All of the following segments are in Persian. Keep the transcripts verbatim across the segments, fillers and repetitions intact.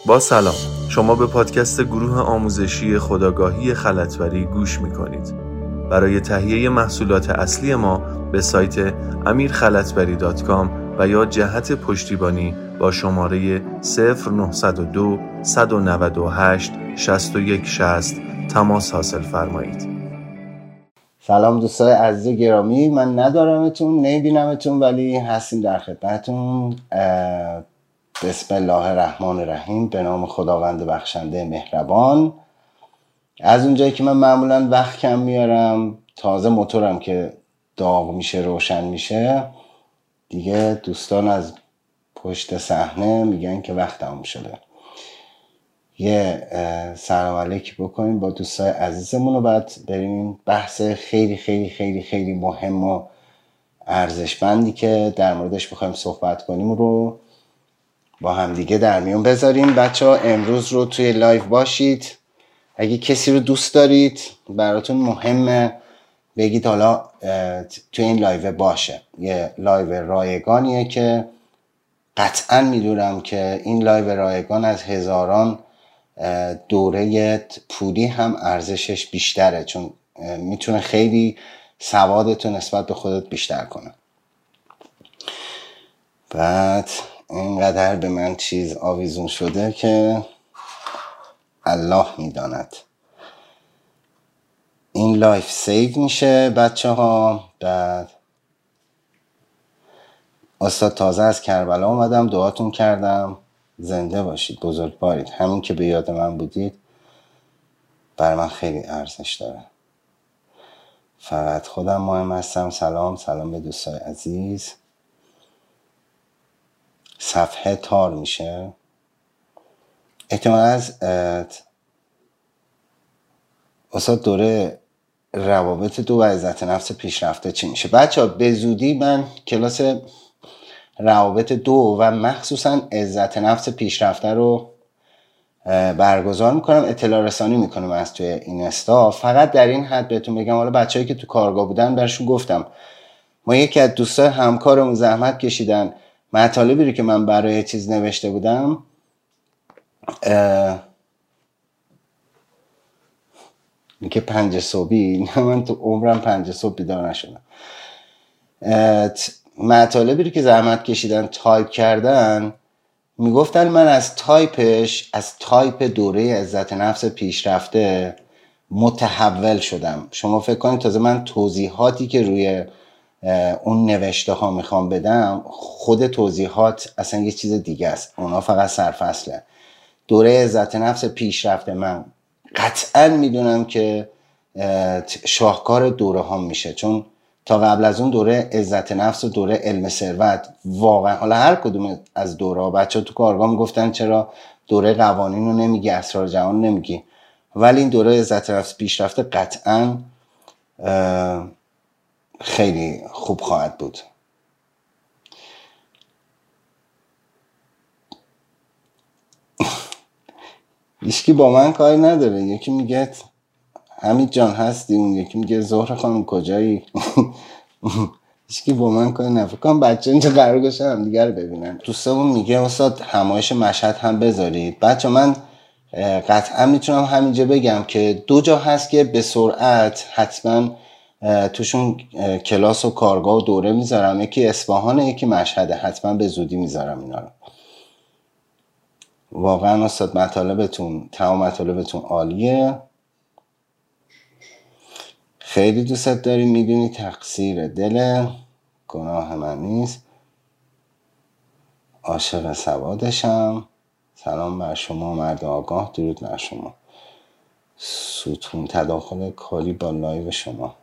با سلام، شما به پادکست گروه آموزشی خودآگاهی خلطبری گوش میکنید. برای تهیه محصولات اصلی ما به سایت امیر خلطبری دات کام و یا جهت پشتیبانی با شماره صفر نه صفر دو صد و نود و هشت شصت و یک شصت تماس حاصل فرمایید. سلام دوستای عزیز گرامی، من ندارمتون، نمیبینمتون ولی هستیم در خدمتتون. بسم الله الرحمن الرحیم، به نام خداوند بخشنده مهربان. از اونجایی که من معمولا وقت کم میارم، تازه موتورم که داغ میشه روشن میشه دیگه، دوستان از پشت صحنه میگن که وقت تموم شده. یه سلام علیکی بکنیم با دوستای عزیزمون و بعد بریم بحث خیلی خیلی خیلی خیلی مهم و ارزشمندی که در موردش بخوایم صحبت کنیم رو با هم دیگه در میون بذاریم. بچه ها امروز رو توی لایو باشید. اگه کسی رو دوست دارید براتون مهمه بگید حالا توی این لایو باشه. یه لایو رایگانیه که قطعا میدونم که این لایو رایگان از هزاران دوره پولی هم ارزشش بیشتره، چون میتونه خیلی سوادتو نسبت به خودت بیشتر کنه. بعد اینقدر به من چیز آویزون شده که الله میداند. این لایف سیو میشه بچه ها. بعد استاد تازه از کربلا اومدم، دعاتون کردم، زنده باشید، بزرگوارید. همین که به یاد من بودید بر من خیلی ارزش داره. فقط خودم مهم هستم. سلام سلام به دوستای عزیز. صفحه تار میشه احتمال از استاد دوره روابط دو و عزت نفس پیشرفته چی میشه؟ بچه ها به زودی من کلاس روابط دو و مخصوصا عزت نفس پیشرفته رو برگزار میکنم، اطلاع رسانی میکنم از توی اینستا. فقط در این حد بهتون بگم، حالا بچه‌ای که تو کارگاه بودن برشون گفتم، ما یکی از دوستای همکارمون زحمت کشیدن مطالبی رو که من برای چیز نوشته بودم که پنج صبحی، من تو عمرم پنج صبح بیدار نشدم، مطالبی رو که زحمت کشیدن تایپ کردن، میگفتن من از تایپش از تایپ دوره عزت نفس پیشرفته متحول شدم. شما فکر کنید تازه من توضیحاتی که روی اون نوشته ها میخوام بدم، خود توضیحات اصلا یه چیز دیگه است، اونا فقط سرفصله. دوره عزت نفس پیشرفته من قطعا میدونم که شاهکار دوره ها میشه، چون تا قبل از اون دوره عزت نفس و دوره علم ثروت واقعا، حالا هر کدوم از دوره ها، بچه ها تو کارگاه میگفتن چرا دوره قوانین رو نمیگی، اسرار جهان نمیگی، ولی این دوره عزت نفس پیشرفته قطعا خیلی خوب خواهد بود. هیچکی با من کاری نداره. یکی میگه حمید جان هستی، اون یکی میگه زهره خانم کجایی. هیچکی با من کاری نداره. فکر کنم بچه اینجا قرار گذاشتن هم دیگه رو ببینن. دوستمون میگه استاد همایش مشهد هم بذارید. بچه من قطعا میتونم همینجا بگم که دو جا هست که به سرعت حتما توشون کلاس و کارگاه و دوره میذارم، یکی اصفهانه یکی مشهده، حتما به زودی میذارم اینا رو. واقعا استاد مطالبتون، تمام مطالبتون عالیه، خیلی دوستت داریم، میدونی تقصیر دل گناه من نیست، عاشق سوادشم. سلام بر شما مرد آگاه، درود بر شما. ستون تداخل کاری با لایو شما.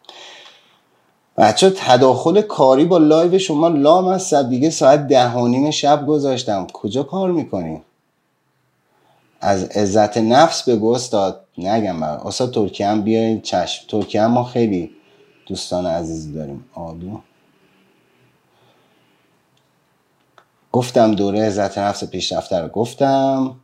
بچه تداخل کاری با لایو شما لام از سب دیگه، ساعت ده و نیم شب گذاشتم، کجا کار میکنی؟ از عزت نفس بگو استاد، نگم برای استاد ترکیه هم بیایید. چشم، ترکیه هم ما خیلی دوستان عزیزی داریم. آلو گفتم دوره عزت نفس پیشرفته رو گفتم.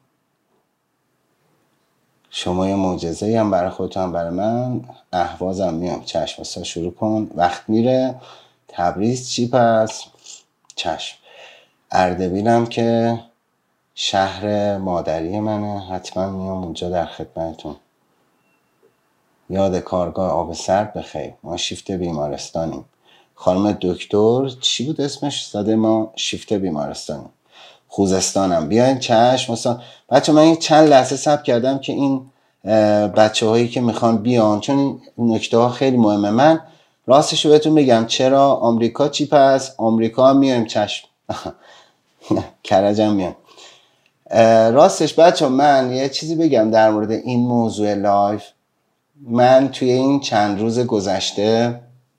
شما یه معجزه‌ای هم برای خودت هم برای من. اهوازم میام. چشم استاد شروع کن، وقت میره. تبریز چی پس؟ چشم. اردبیلم که شهر مادری منه، حتما میام اونجا در خدمتتون. یاد کارگاه آب سرد بخیر. ما شیفت بیمارستانیم. خانم دکتر چی بود اسمش؟ زاده ما شیفت بیمارستانیم. خوزستانم. بیاین چشم. مثلا بچه من چند لحظه صبر کردم که این بچه هایی که میخوان بیان، چون این نکته ها خیلی مهمه. من راستش رو بهتون بگم چرا آمریکا چی پس آمریکا هم میایم چشم کرجم میان. راستش بچه من یه چیزی بگم در مورد این موضوع لایف. من توی این چند روز گذشته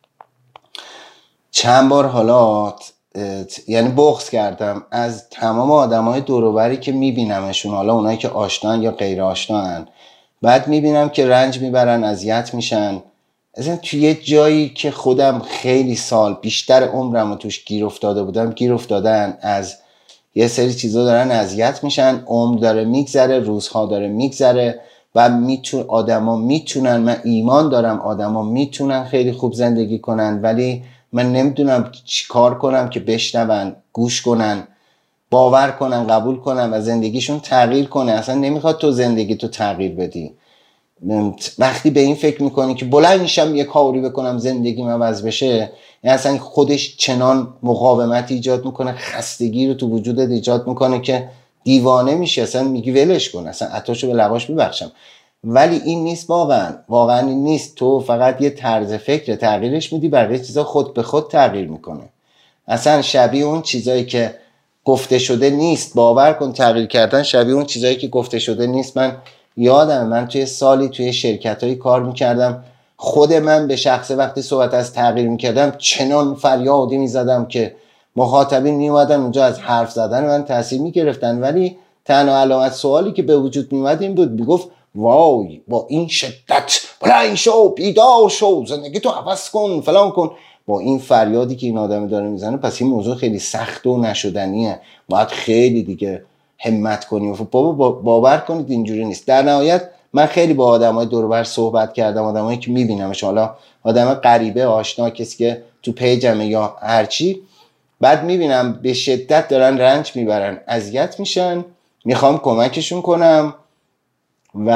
چند بار حالا یعنی بغض کردم از تمام آدمای دور و بری که میبینمشون، حالا اونایی که آشنان یا غیر آشنان، بعد میبینم که رنج میبرن، اذیت میشن. اصلا توی یه جایی که خودم خیلی سال بیشتر عمرم رو توش گیر افتاده بودم گیر افتادن، از یه سری چیزا دارن اذیت میشن، عمر داره میگذره، روزها داره میگذره و میتون آدما میتونن، من ایمان دارم آدما میتونن خیلی خوب زندگی کنن، ولی من نمیدونم چی کار کنم که بشنون، گوش کنن، باور کنن، قبول کنن و زندگیشون تغییر کنه. اصلا نمیخواد تو زندگی تو تغییر بدی. وقتی به این فکر میکنی که بلند میشم یه کاری بکنم زندگیم عوض بشه، یعنی اصلا خودش چنان مقاومت ایجاد میکنه، خستگی رو تو وجودت ایجاد میکنه که دیوانه میشه. اصلا میگی ولش کن، اصلا عطاشو به لباش ببخشم. ولی این نیست، واقعا واقعا این نیست. تو فقط یه طرز فکر تغییرش میدی، بقیه چیزا خود به خود تغییر میکنه. اصلا شبیه اون چیزایی که گفته شده نیست. باور کن تغییر کردن شبیه اون چیزایی که گفته شده نیست. من یادم من توی سالی توی شرکتایی کار میکردم، خود من به شخصه وقتی صحبت از تغییر میکردم چنان فریادی میزدم که مخاطبین میومدن اونجا از حرف زدن من تاثیر میگرفتن، ولی تنها علامت سوالی که به وجود میومد این بود، میگفت وای با این شدت بلند شو، بیدار شو، زندگی تو عوض کن، فلان کن. با این فریادی که این آدم داره میزنه، پس این موضوع خیلی سخت و نشدنیه، باید خیلی دیگه همت کنیم. بابا باور کنید اینجوری نیست. در نهایت من خیلی با آدمای دور و بر صحبت کردم، آدمایی که میبینمش، حالا آدم غریبه، آشنا، کسی که تو پیجمه یا هرچی، بعد میبینم به شدت دارن رنج میبرن، اذیت میشن، میخوام کمکشون کنم و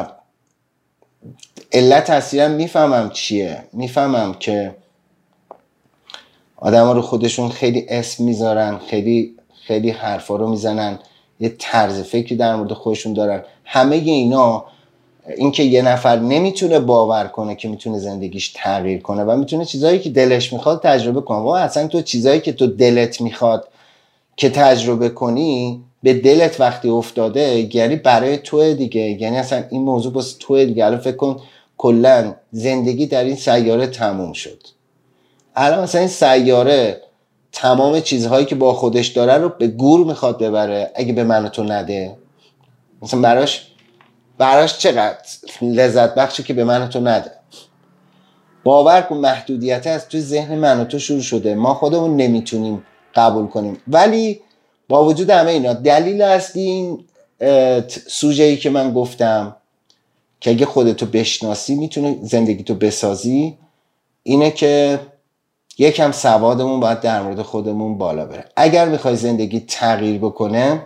علت اصلیاً میفهمم چیه. میفهمم که آدم ها رو خودشون خیلی اسم میذارن، خیلی خیلی حرفا رو میزنن، یه طرز فکری در مورد خودشون دارن. همه اینا، اینکه یه نفر نمیتونه باور کنه که میتونه زندگیش تغییر کنه و میتونه چیزایی که دلش میخواد تجربه کنه. و اصلا تو چیزایی که تو دلت میخواد که تجربه کنی، به دلت وقتی افتاده، یعنی برای توه دیگه، یعنی اصلا این موضوع واسه توه دیگه. الان فکر کن کلا زندگی در این سیاره تموم شد. الان مثلا این سیاره تمام چیزهایی که با خودش داره رو به گور میخواد ببره اگه به من و تو نده. مثلا براش براش چقدر لذت بخشه که به من و تو نده. باور کن محدودیت از توی ذهن من و تو شروع شده، ما خودمون نمیتونیم قبول کنیم. ولی با وجود همه اینا، دلیل اصلی این سوژه‌ای که من گفتم که اگه خودتو بشناسی میتونه زندگیتو بسازی، اینه که یکم سوادمون باید در مورد خودمون بالا بره. اگر میخوای زندگی تغییر بکنه،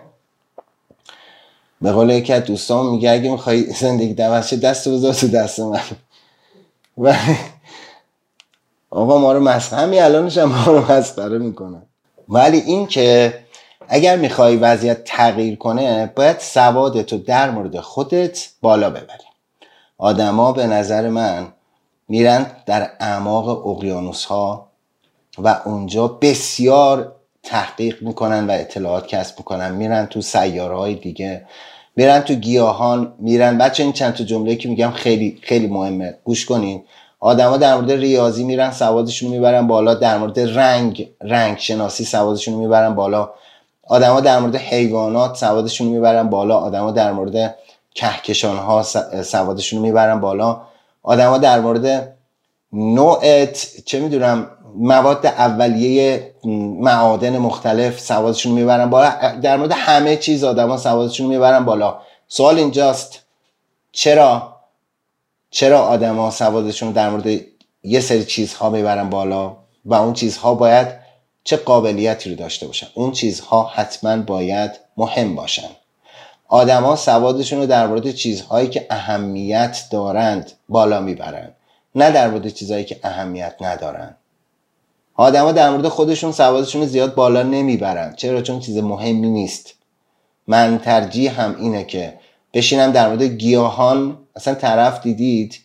به قول یکی از دوستان میگه اگه میخوای زندگی عوض شه دستو بذار تو دست من. و آقا ما رو مسخره، همین الانش هم ما رو مسخره میکنن. ولی این که اگر میخوای وضعیت تغییر کنه، باید سوادتو در مورد خودت بالا ببری. آدما به نظر من میرن در اعماق اقیانوس ها و اونجا بسیار تحقیق میکنن و اطلاعات کسب میکنن، میرن تو سیاره های دیگه، میرن تو گیاهان، میرن. بچه این چند تا جمله که میگم خیلی خیلی مهمه، گوش کنین. آدما در مورد ریاضی میرن سوادشون رو میبرن بالا، در مورد رنگ رنگ شناسی سوادشون رو میبرن بالا، آدما در مورد حیوانات سوادشون رو میبرن بالا، آدما در مورد کهکشان ها سوادشون رو میبرن بالا، آدما در مورد نوع چه میدونم مواد اولیه معادن مختلف سوادشون رو میبرن بالا، در مورد همه چیز آدما سوادشون رو میبرن بالا. سوال اینجاست چرا چرا آدما سوادشون در مورد یه سری چیزها میبرن بالا و اون چیزها باید چه قابلیتی رو داشته باشن؟ اون چیزها حتما باید مهم باشن. آدما سوادشون رو در مورد چیزهایی که اهمیت دارند بالا میبرن، نه در مورد چیزهایی که اهمیت ندارن. آدما در مورد خودشون سوادشون رو زیاد بالا نمیبرن. چرا؟ چون چیز مهمی نیست. من ترجیح هم اینه که بشینم در مورد گیاهان، مثلا طرف دیدید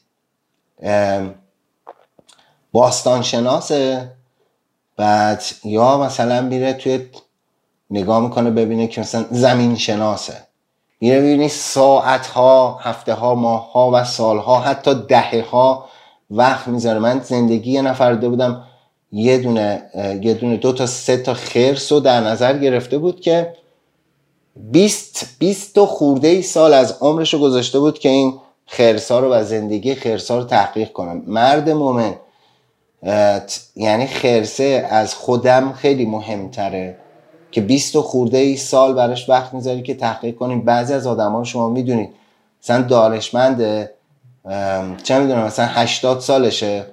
باستان شناسه، بعد یا مثلا میره توی نگاه میکنه ببینه که مثلا زمین شناسه، میره ببینی ساعت ها، هفته ها، ماه ها و سال ها، حتی دهه ها وقت میذاره. من زندگی یه نفر دیده بودم یه دونه یه دونه دو تا سه تا خرس رو در نظر گرفته بود که بیست بیست تا خورده ای سال از عمرش رو گذاشته بود که این خرسا رو و زندگی خرسا رو تحقیق کنم. مرد مومن، یعنی خرسه از خودم خیلی مهمتره که بیست خورده ای سال براش وقت میذاری که تحقیق کنیم. بعضی از آدم ها شما میدونید مثلا دانشمنده، چه میدونم مثلا هشتاد سالشه،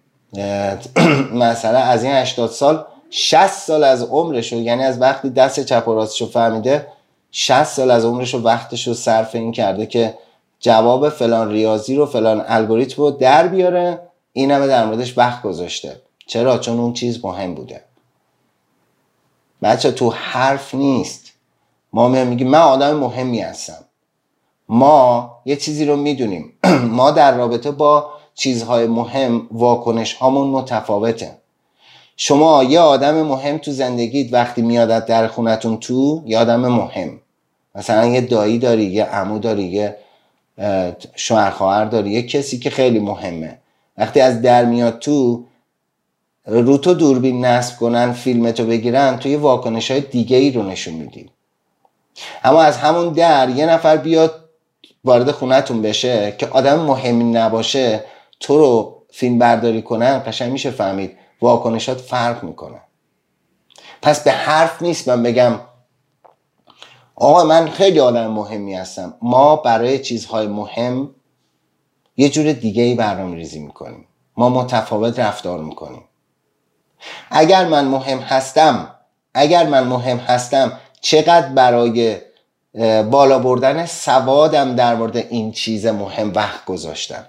مثلا از این هشتاد سال شصت سال از عمرشو، یعنی از وقتی دست چپ و راستشو فهمیده شصت سال از عمرشو وقتشو صرف این کرده که جواب فلان ریاضی رو، فلان الگوریتم رو در بیاره. این همه در موردش وقت گذاشته. چرا؟ چون اون چیز مهم بوده. بچه تو حرف نیست. ما میگیم من آدم مهمی هستم. ما یه چیزی رو میدونیم. ما در رابطه با چیزهای مهم واکنش هامون متفاوته. شما یه آدم مهم تو زندگیت وقتی میادت در خونتون تو، یه آدم مهم، مثلا یه دایی داری، یه عمو داری، یه شوهر خواهر داری، یه کسی که خیلی مهمه، وقتی از در میاد تو، رو تو دوربین نصب کنن، فیلمتو بگیرن، تو یه واکنش های دیگه ای رو نشون میدی. اما از همون در یه نفر بیاد وارد خونتون بشه که آدم مهمی نباشه، تو رو فیلم برداری کنن، قشنگ میشه فهمید واکنشات فرق میکنه. پس به حرف نیست من بگم آقا من خیلی آدم مهمی هستم. ما برای چیزهای مهم یه جور دیگه ای برنامه‌ریزی میکنیم. ما متفاوت رفتار میکنیم. اگر من مهم هستم اگر من مهم هستم چقدر برای بالا بردن سوادم در مورد این چیز مهم وقت گذاشتم.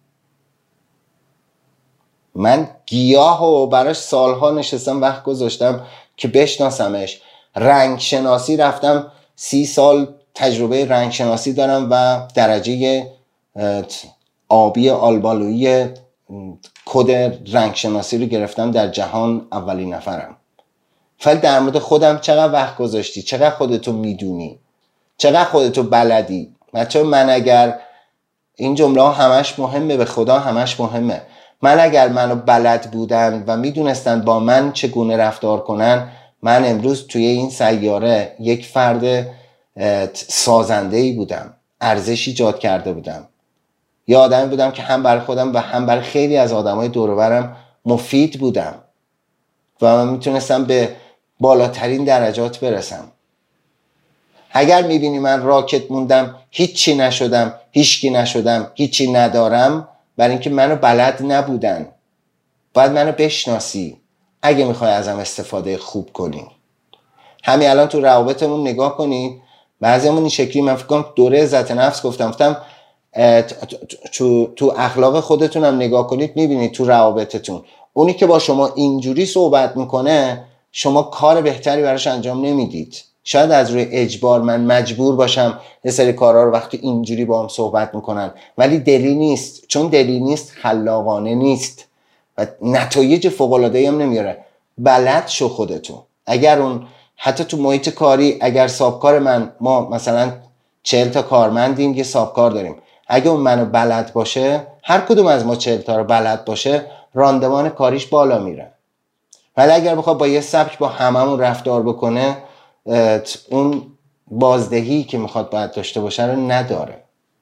من گیاه و براش سالها نشستم وقت گذاشتم که بشناسمش. رنگ شناسی رفتم، سی سال تجربه رنگ شناسی دارم و درجه آبی آلبالویی کد رنگ شناسی رو گرفتم، در جهان اولین نفرم. ولی در مورد خودم چقدر وقت گذاشتی؟ چقدر خودتو میدونی؟ چقدر خودتو بلدی؟ بچه من اگر این جمله ها همش مهمه، به خدا همش مهمه. من اگر منو بلد بودن و میدونستن با من چگونه رفتار کنن، من امروز توی این سیاره یک فرد سازنده‌ای بودم، ارزش ایجاد کرده بودم. یه آدمی بودم که هم برای خودم و هم برای خیلی از آدمای دور و برم مفید بودم و من میتونستم به بالاترین درجات برسم. اگر میبینی من راکت موندم، هیچی نشدم، هیچکی نشدم، هیچی ندارم، برای اینکه منو بلد نبودن. باید منو بشناسی اگه میخوای ازم استفاده خوب کنی. همین الان تو روابطمون نگاه کنید، بعضیمون این شکلی، من فکر کنم دوره عزت نفس گفتم گفتم تو تو اخلاق خودتونم نگاه کنید، میبینید تو روابطتون اونی که با شما اینجوری صحبت میکنه، شما کار بهتری براش انجام نمیدید. شاید از روی اجبار من مجبور باشم یه سری کارها رو وقتی اینجوری با هم صحبت میکنن، ولی دلی نیست. چون دلی نیست خلاقانه نیست و نتایج فوق‌العاده‌ای هم نمیاره. بلد شو خودتون. اگر اون حتی تو محیط کاری، اگر سابکار من، ما مثلا چهل تا کارمندیم، یه سابکار داریم، اگه اون منو بلد باشه، هر کدوم از ما چهل تا رو بلد باشه، راندمان کاریش بالا میره. ولی اگر بخواد با یه سبک با هممون رفتار بکنه، اون بازدهی که میخواد باید داشته باشه رو نداره.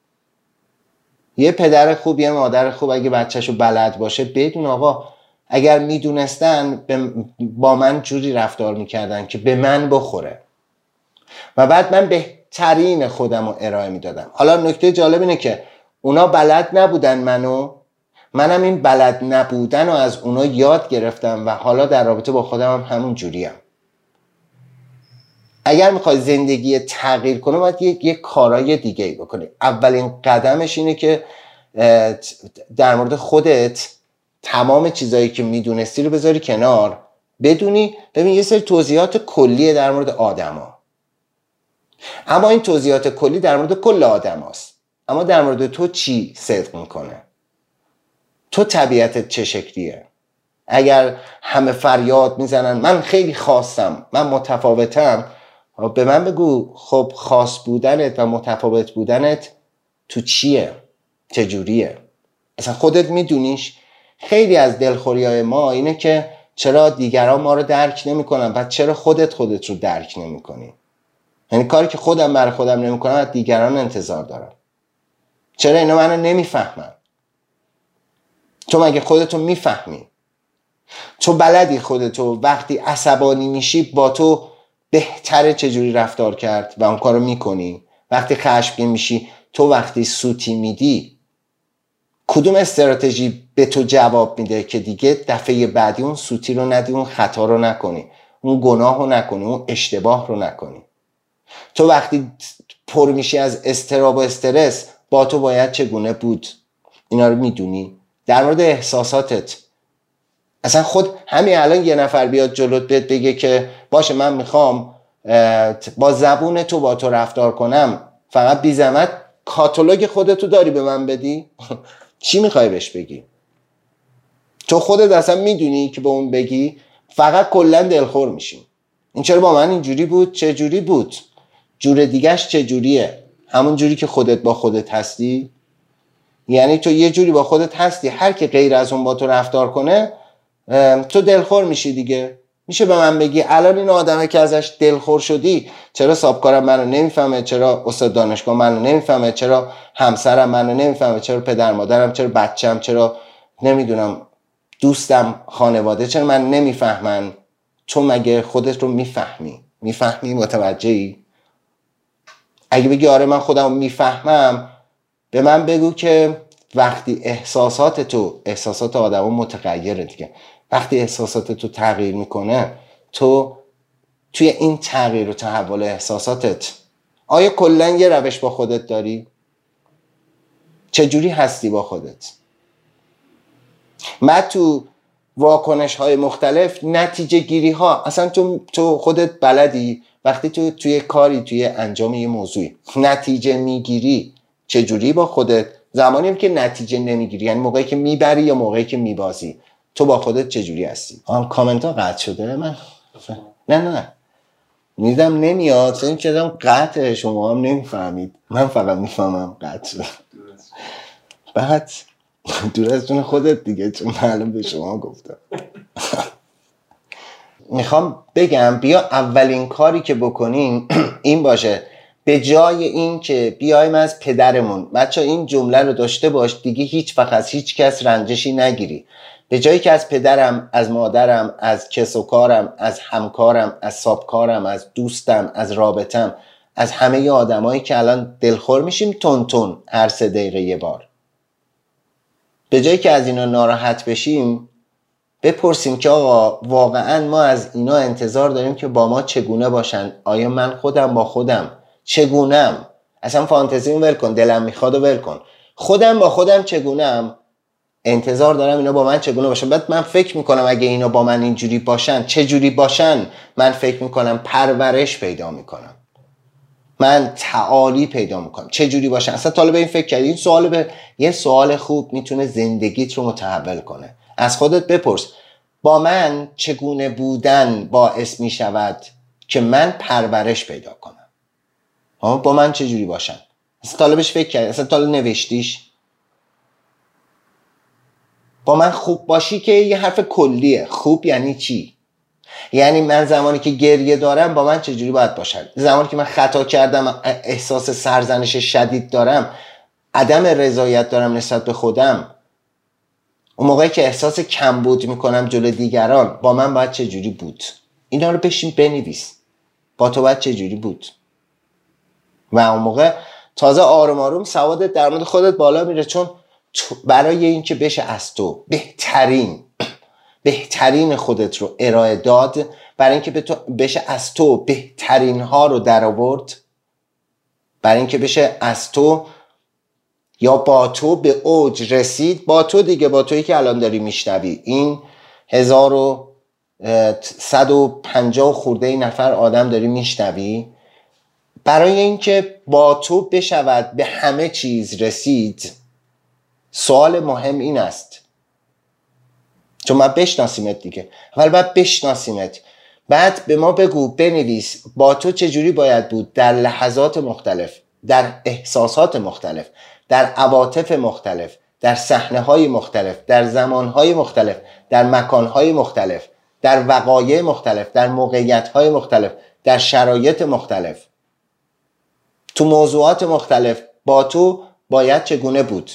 یه پدر خوب، یه مادر خوب اگه بچهشو بلد باشه، بدون آقا اگر میدونستن با من جوری رفتار میکردن که به من بخوره و بعد من بهترین خودم رو ارائه میدادم. حالا نکته جالب اینه که اونا بلد نبودن منو، منم این بلد نبودن رو از اونا یاد گرفتم و حالا در رابطه با خودم هم همون جوریم. اگر میخوای زندگی تغییر کنه باید یک یک کارای دیگه ای بکنی. اولین قدمش اینه که در مورد خودت تمام چیزایی که میدونستی رو بذاری کنار، بدونی ببین یه سری توضیحات کلیه در مورد آدما، اما این توضیحات کلی در مورد کل آدم هست، اما در مورد تو چی صدق میکنه؟ تو طبیعتت چه شکلیه؟ اگر همه فریاد میزنن من خیلی خاصم، من متفاوتم، به من بگو خب خاص بودنت و متفاوت بودنت تو چیه؟ چجوریه؟ اصلا خودت میدونیش؟ خیلی از دلخوریای ما اینه که چرا دیگران ما رو درک نمیکنن و چرا خودت خودت رو درک نمیکنی؟ یعنی کاری که خودم برای خودم نمیکنم از دیگران انتظار دارم. چرا اینا منو نمیفهمن؟ تو مگه خودتو میفهمی؟ تو بلدی خودتو وقتی عصبانی میشی با تو بهتره چجوری رفتار کرد و اون کارو میکنی؟ وقتی خشمگین میشی، تو وقتی سوتی میدی کدوم استراتژی به تو جواب میده که دیگه دفعه بعدی اون سوتی رو ندی، اون خطا رو نکنی، اون گناه رو نکنی، اون اشتباه رو نکنی؟ تو وقتی پر میشی از اضطراب و استرس، با تو باید چگونه بود؟ اینا رو میدونی؟ در مورد احساساتت اصلا خود همین الان یه نفر بیاد جلوت بهت بگه که باشه من میخوام با زبون تو با تو رفتار کنم، فقط بی زحمت کاتالوگ خودتو داری به من بدی؟ چی میخوای بهش بگی؟ تو خودت اصلا میدونی که به اون بگی فقط کلا دلخور میشی. این چرا با من اینجوری بود؟ چه جوری بود؟ جور دیگهش چه جوریه؟ همون جوری که خودت با خودت هستی؟ یعنی تو یه جوری با خودت هستی، هر کی غیر از اون با تو رفتار کنه تو دلخور میشی دیگه. میشه به من بگی الان این آدمه که ازش دلخور شدی چرا صاحبکارم منو نمیفهمه، چرا استاد دانشگاه منو نمیفهمه، چرا همسرم منو نمیفهمه، چرا پدر مادرم، چرا بچم، چرا نمیدونم دوستم، خانواده چرا من نمیفهمن؟ تو مگه خودت رو میفهمی؟ میفهمی؟ متوجهی؟ اگه بگی آره من خودم میفهمم، به من بگو که وقتی احساسات تو، احساسات آدم متغیره دیگه، وقتی احساسات تو تغییر میکنه، تو توی این تغییر و تحول احساساتت آیا کلا یه روش با خودت داری؟ چجوری هستی با خودت؟ من تو واکنش های مختلف نتیجه گیری ها، اصلا تو, تو خودت بلدی وقتی تو توی کاری، توی انجام یه موضوعی نتیجه میگیری چجوری با خودت؟ زمانی که نتیجه نمیگیری، یعنی موقعی که میبری یا موقعی که میبازی، تو با خودت چجوری هستی؟ آم کامنت ها قطع شده من؟ نه نه نه میدم نمیاد، این که دم قطعه، شما هم نمیفهمید، من فقط میفهمم قطع شده. بعد دور از جون خودت دیگه، چون معلوم به شما گفتم. میخوام بگم بیا اولین کاری که بکنین این باشه، به جای این که بیایم از پدرمون، بچه این جمله رو داشته باش دیگه، هیچ وقت از هیچ کس رنجشی نگیری، به جایی که از پدرم، از مادرم، از کس و کارم، از همکارم، از سابکارم، از دوستم، از رابطم، از همه آدمایی که الان دلخور میشیم تون تون هر سه دقیقه یه بار، به جایی که از اینا ناراحت بشیم بپرسیم که آقا واقعا ما از اینا انتظار داریم که با ما چگونه باشن؟ آیا من خودم با خودم چگونم؟ اصلا فانتزیون ول کن، دلم میخواد و ول کن، خودم با خودم چگونم؟ انتظار دارم اینا با من چگونه باشن. بعد من فکر میکنم اگه اینا با من اینجوری باشن چجوری باشن؟ من فکر میکنم پرورش پیدا میکنم، من تعالی پیدا میکنم، چجوری باشن؟ اصلا تا به این فکر کردی؟ این سوال به یه سوال خوب میتونه زندگیت رو متحول کنه. از خودت بپرس با من چگونه بودن باعث میشود که من پرورش پیدا کنم؟ ها با من چجوری باشن؟ اصلا طالبش فکر کردی؟ اصلا طالب نوشتیش؟ با من خوب باشی که یه حرف کلیه. خوب یعنی چی؟ یعنی من زمانی که گریه دارم با من چجوری باید باشن؟ زمانی که من خطا کردم، احساس سرزنش شدید دارم، عدم رضایت دارم نسبت به خودم، اون موقعی که احساس کمبود میکنم جلوی دیگران، با من باید چجوری بود؟ اینا رو بشین بنویس، با تو باید چجوری بود؟ و اون موقع تازه آروم آروم سوادت در مورد خودت بالا میره، چون برای این که بشه از تو بهترین بهترین خودت رو ارائه داد، برای اینکه بشه از تو بهترین ها رو در آورد، برای اینکه بشه از تو یا با تو به اوج رسید. با تو دیگه، با تویی که الان داری میشنوی، این هزار و صد و پنجاه خورده نفر آدم داری میشنوی، برای اینکه با تو بشود به همه چیز رسید، سوال مهم این است، چون من بشناسیمت دیگه، اول باید بشناسیمت، بعد به ما بگو، بنویس با تو چجوری باید بود در لحظات مختلف، در احساسات مختلف، در عواطف مختلف، در صحنه‌های مختلف، در زمانهای مختلف، در مکانهای مختلف، در وقایع مختلف، در موقعیت‌های مختلف، در شرایط مختلف، تو موضوعات مختلف با تو باید چگونه بود،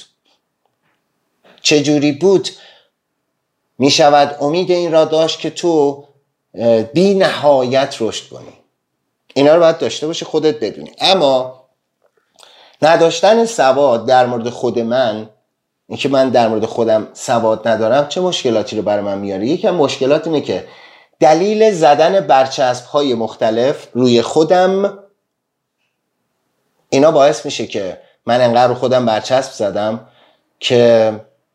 چجوری بود. می شود امید این را داشت که تو بی نهایت رشد کنی. اینا رو باید داشته باشی، خودت بدونی. اما نداشتن سواد در مورد خود من، اینکه من در مورد خودم سواد ندارم، چه مشکلاتی رو برای من میاره؟ یکم مشکلات اینه که دلیل زدن برچسب‌های مختلف روی خودم، اینا باعث میشه که من انقدر رو خودم برچسب زدم که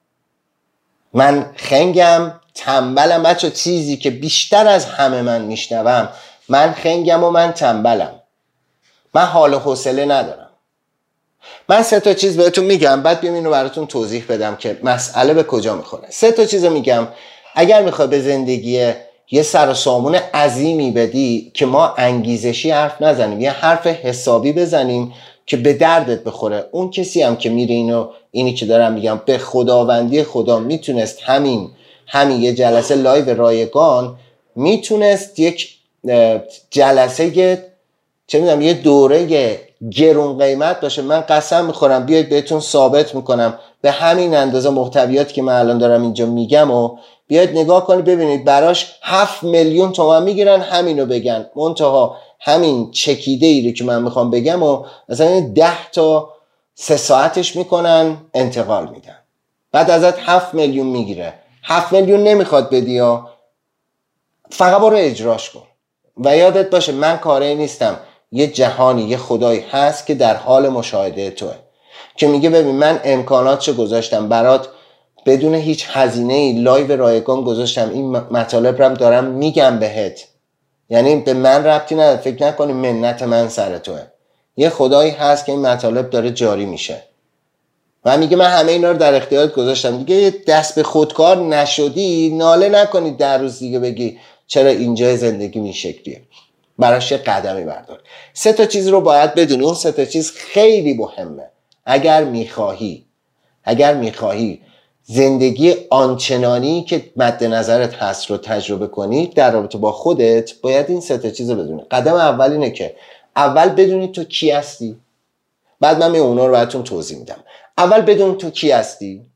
من خنگم، تنبلم. بچه چیزی که بیشتر از همه من میشنوم، من خنگم و من تنبلم، من حال و حوصله ندارم. من سه تا چیز بهتون میگم، بعد بیام اینو براتون توضیح بدم که مسئله به کجا میخوره. سه تا چیز میگم. اگر میخوای به زندگی یه سر و سامون عظیمی بدی که ما انگیزشی حرف نزنیم، یه حرف حسابی بزنیم که به دردت بخوره. اون کسی هم که میره اینو، اینی که دارم میگم، به خداوندی خدا میتونست همین همین یه جلسه لایو رایگان، میتونست یک جلسه چه میدونم یه دوره گرون قیمت باشه. من قسم میخورم، بیاید بهتون ثابت میکنم، به همین اندازه محتویاتی که من الان دارم اینجا میگم و بیاید نگاه کنید ببینید، براش هفت میلیون تومان میگیرن همینو بگن، منتها همین چکیده ای رو که من میخوام بگم و مثلا ده تا سه ساعتش میکنن انتقال میدن، بعد ازت هفت میلیون میگیره. هفت میلیون نمیخواد بدی ها، فقط برو اجراش کن و یادت باشه من کاری نیستم. یه جهانی، یه خدایی هست که در حال مشاهده توه، که میگه ببین من امکاناتشو گذاشتم برات، بدون هیچ هزینه‌ای لایو رایگان گذاشتم، این مطالب رو دارم میگم بهت، یعنی به من ربطی نداره، فکر نکنی منت من سر توه. یه خدایی هست که این مطالب داره جاری میشه و میگه من همه اینا رو در اختیارت گذاشتم دیگه. دست به خودکار نشدی، ناله نکنی در روز دیگه بگی چرا اینجای زندگی این شکلیه. براش یه قدمی بردار. سه تا چیز رو باید بدونی، اون سه تا چیز خیلی مهمه. اگر میخواهی اگر میخواهی زندگی آنچنانی که مد نظرت هست رو تجربه کنی در رابطه با خودت، باید این سه تا چیز رو بدونی. قدم اول اینه که اول بدونی تو کی هستی، بعد من اونا رو براتون توضیح میدم. اول بدون تو کی هستی.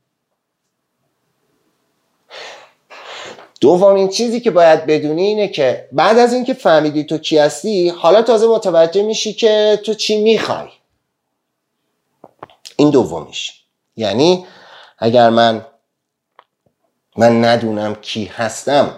دومین چیزی که باید بدونی اینه که بعد از اینکه فهمیدی تو کی هستی، حالا تازه متوجه میشی که تو چی میخوای. این دومیش. یعنی اگر من من ندونم کی هستم،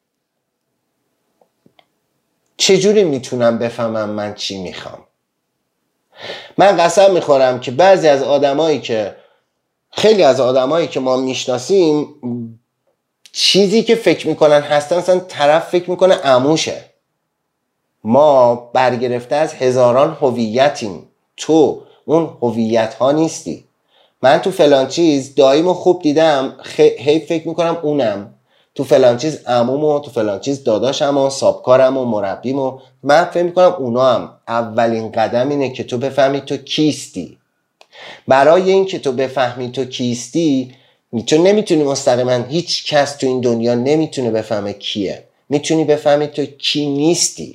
چجوری میتونم بفهمم من چی میخوام؟ من قسم میخورم که بعضی از آدمایی که خیلی از آدمایی که ما میشناسیم، چیزی که فکر میکنن هستن، اصلا طرف فکر میکنه عموشه. ما برگرفته از هزاران هویتیم، تو اون هویت ها نیستی. من تو فلان چیز داییمو خوب دیدم، هی فکر میکنم اونم. تو فلان چیز عمومو، تو فلان چیز داداشمو، سابکارمو، مربیمو، من فکر میکنم اونا هم. اولین قدم اینه که تو بفهمی تو کیستی. برای این که تو بفهمی تو کیستی، چون نمیتونی مستقیما، هیچ کس تو این دنیا نمیتونه بفهمه کیه، میتونی بفهمی تو کی نیستی.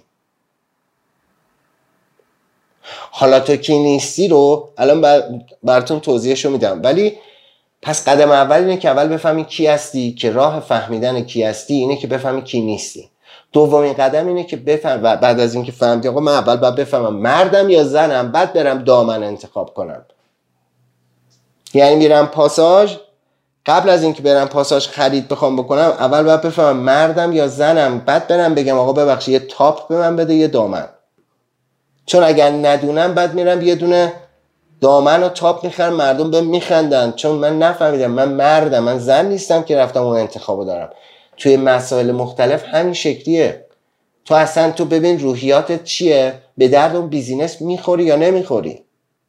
حالا تو کی نیستی رو الان بر براتون توضیحشو میدم، ولی پس قدم اول اینه که اول بفهمی کی هستی، که راه فهمیدن کی هستی اینه که بفهمی کی نیستی. دومین قدم اینه که بفهم، و بعد از اینکه فهمیدی آقا من اول باید بفهمم مردم یا زنم، بعد برم دامن انتخاب کنم. یعنی میرم پاساژ، قبل از اینکه برم پاساژ خرید بخوام بکنم اول باید بفهمم مردم یا زنم، بعد برم بگم آقا ببخشید یه تاپ به من بده یه دامن. چون اگر ندونم بعد میرم یه دونه دامن و تاپ میخرم، مردم به میخندن چون من نفهمیدم من مردم، من زن نیستم که رفتم اون انتخابو دارم. توی مسائل مختلف همین شکلیه. تو اصلا تو ببین روحیاتت چیه، به درد اون بیزینس میخوری یا نمیخوری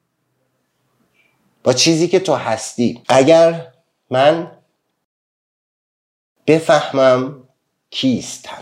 با چیزی که تو هستی. اگر من بفهمم کیستم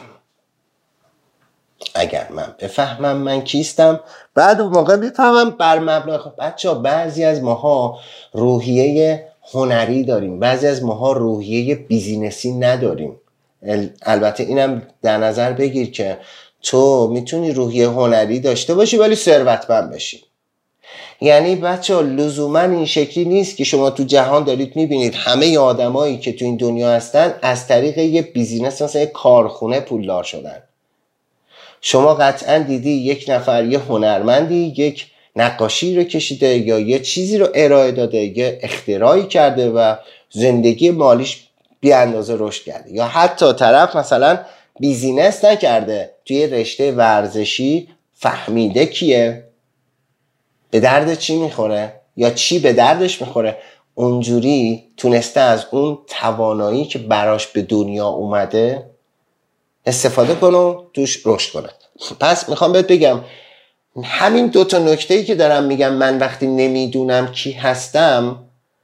اگر من بفهمم من کیستم بعد اون موقع بفهمم بر مبنای خب بچه ها بعضی از ماها روحیه هنری داریم، بعضی از ماها روحیه بیزینسی نداریم. البته اینم در نظر بگیر که تو میتونی روحیه هنری داشته باشی ولی ثروتمند بشی. یعنی بچه ها لزوما این شکلی نیست که شما تو جهان دارید میبینید همه آدمایی که تو این دنیا هستن از طریق یه بیزینس مثلا یه کارخونه پولدار شدن. شما قطعا دیدی یک نفر یه هنرمندی یک نقاشی رو کشیده یا یه چیزی رو ارائه داده، یه اختراعی کرده و زندگی مالیش بی اندازه رشد کرده. یا حتی طرف مثلا بیزینس نکرده توی رشته ورزشی، فهمیده کیه، به درد چی میخوره یا چی به دردش میخوره، اونجوری تونسته از اون توانایی که براش به دنیا اومده استفاده کنه و توش رشد کنه. پس میخوام بهت بگم همین دوتا نکته‌ای که دارم میگم، من وقتی نمیدونم کی هستم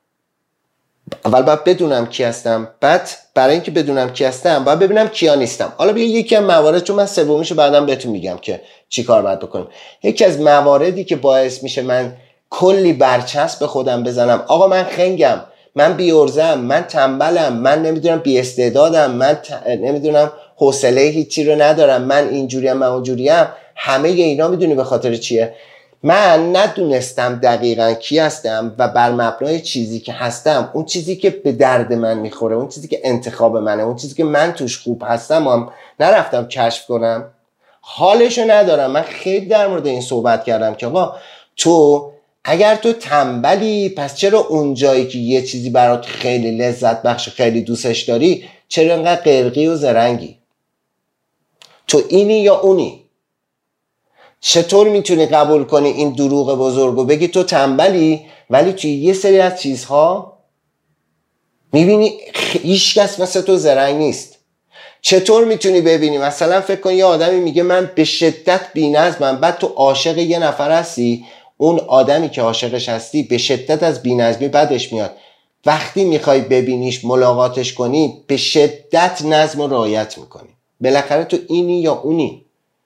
اول باید بدونم کی هستم، بعد برای اینکه بدونم کی هستم باید ببینم کیا نیستم. حالا بیا یکی از موارد، چون من سومیشو بعداً بهتون میگم که چی کار باید بکنم. یکی از مواردی که باعث میشه من کلی برچسب به خودم بزنم آقا من خنگم، من بی‌عرضه‌ام، من تنبلم، من نمیدونم بی استعدادم، من ت... نمیدونم حوصله هیچی رو ندارم، من اینجوریم من اونجوریم، همه اینا میدونی به خاطر چیه؟ من ندونستم دقیقاً کی هستم و بر مبنای چیزی که هستم، اون چیزی که به درد من میخوره، اون چیزی که انتخاب منه، اون چیزی که من توش خوب هستم هم نرفتم کشف کنم، حالشو ندارم. من خیلی در مورد این صحبت کردم که آقا تو اگر تو تنبلی پس چرا اون جایی که یه چیزی برات خیلی لذت بخش، خیلی دوستش داری، چرا انقدر قرقی و زرنگی؟ تو اینی یا اونی؟ چطور میتونی قبول کنی این دروغ بزرگو بگی تو تنبلی ولی توی یه سری از چیزها میبینی هیچ کس مثل تو زرنگ نیست؟ چطور میتونی ببینی مثلا فکر کن یه آدمی میگه من به شدت بی‌نظمم، بعد تو عاشق یه نفر هستی، اون آدمی که عاشقش هستی به شدت از بی‌نظمی بدش میاد، وقتی میخوای ببینیش ملاقاتش کنی به شدت نظم و رعایت میکنی. بالاخره تو اینی یا اونی.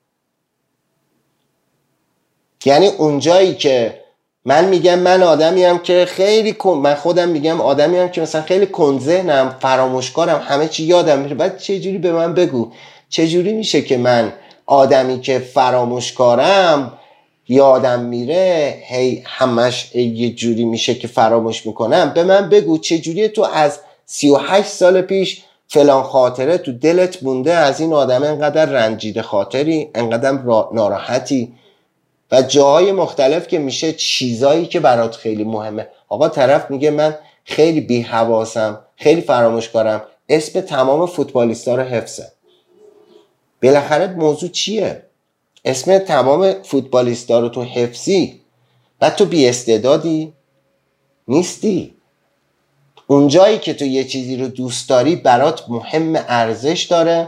یعنی اونجایی که من میگم من آدمیم که خیلی کن، من خودم میگم آدمیم که مثلا خیلی کندذهنم، فراموشکارم، همه چی یادم میره، بعد چه جوری به من بگو چه جوری میشه که من آدمی که فراموشکارم یادم میره هی همش یه جوری میشه که فراموش میکنم؟ به من بگو چه جوری تو از سی و هشت سال پیش فلان خاطره تو دلت مونده، از این آدم انقدر رنجیده خاطری، انقدر ناراحتی و جاهای مختلف که میشه چیزایی که برات خیلی مهمه. آقا طرف میگه من خیلی بی حواسم، خیلی فراموشکارم، اسم تمام فوتبالیستا رو حفظه. بالاخره موضوع چیه؟ اسم تمام فوتبالیستا رو تو حفظی بعد تو بی استعدادی نیستی. اونجایی که تو یه چیزی رو دوست داری برات مهم، ارزش داره،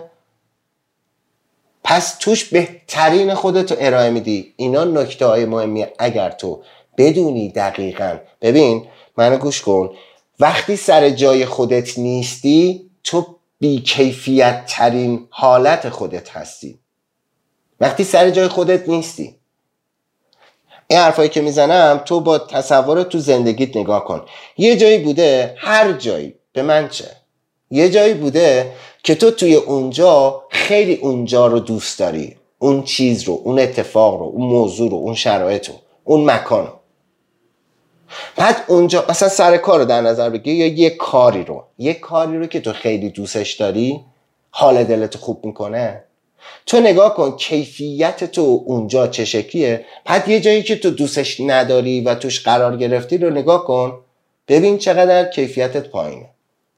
پس توش بهترین خودتو ارائه میدی. اینا نکته های مهمیه اگر تو بدونی دقیقاً. ببین منو گوش کن، وقتی سر جای خودت نیستی تو بیکیفیت ترین حالت خودت هستی. وقتی سر جای خودت نیستی، این حرفایی که میزنم تو با تصور تو زندگیت نگاه کن. یه جایی بوده، هر جایی، به من چه، یه جایی بوده که تو توی اونجا خیلی اونجا رو دوست داری، اون چیز رو، اون اتفاق رو، اون موضوع رو، اون شرایط رو، اون مکان رو. بعد اونجا مثلا سر کار رو در نظر بگیر یا یه کاری رو یه کاری رو که تو خیلی دوستش داری، حال دلت خوب میکنه، تو نگاه کن کیفیت تو اونجا چه شکلیه. بعد یه جایی که تو دوستش نداری و توش قرار گرفتی رو نگاه کن، ببین چقدر کیفیتت پایینه.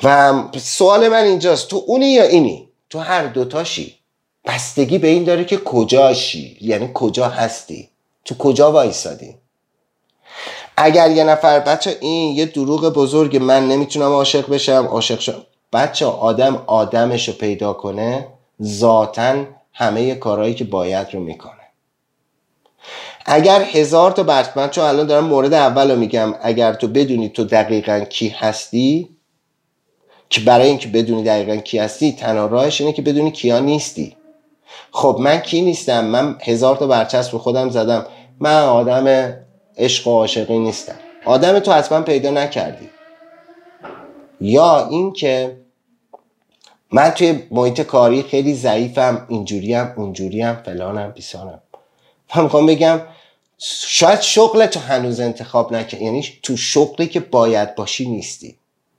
و سوال من اینجاست، تو اونی یا اینی؟ تو هر دوتاشی. بستگی به این داره که کجاشی، یعنی کجا هستی، تو کجا وایسادی. اگر یه نفر بچه این یه دروغ بزرگ، من نمیتونم عاشق بشم، عاشق شم. بچه آدم آدمشو پیدا کنه ذاتاً همه کارهایی که باید رو میکنه. اگر هزار تا برچ، من چون الان دارم مورد اول رو میگم، اگر تو بدونی تو دقیقاً کی هستی، که برای اینکه بدونی دقیقاً کی هستی تنها راهش اینه که بدونی کیا نیستی. خب من کی نیستم؟ من هزار تا برچسب رو خودم زدم، من آدم عشق و عاشقی نیستم. آدم تو حتما پیدا نکردی. یا این که من توی محیط کاری خیلی ضعیفم، اینجوریم اونجوریم فلانم بیسانم. من میخوام بگم شاید شغل تو هنوز انتخاب نکرد، یعنی تو شغلی که باید باشی نیستی.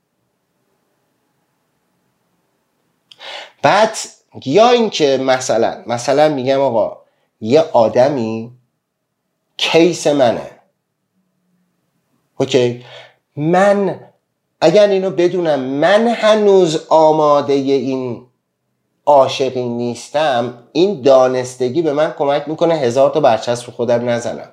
بعد یا این که مثلا مثلا میگم آقا یه آدمی کیس منه، اوکی، من اگر اینو بدونم من هنوز آماده این عاشقی نیستم، این دانستگی به من کمک میکنه هزار تا برچسب رو خودم نزنم.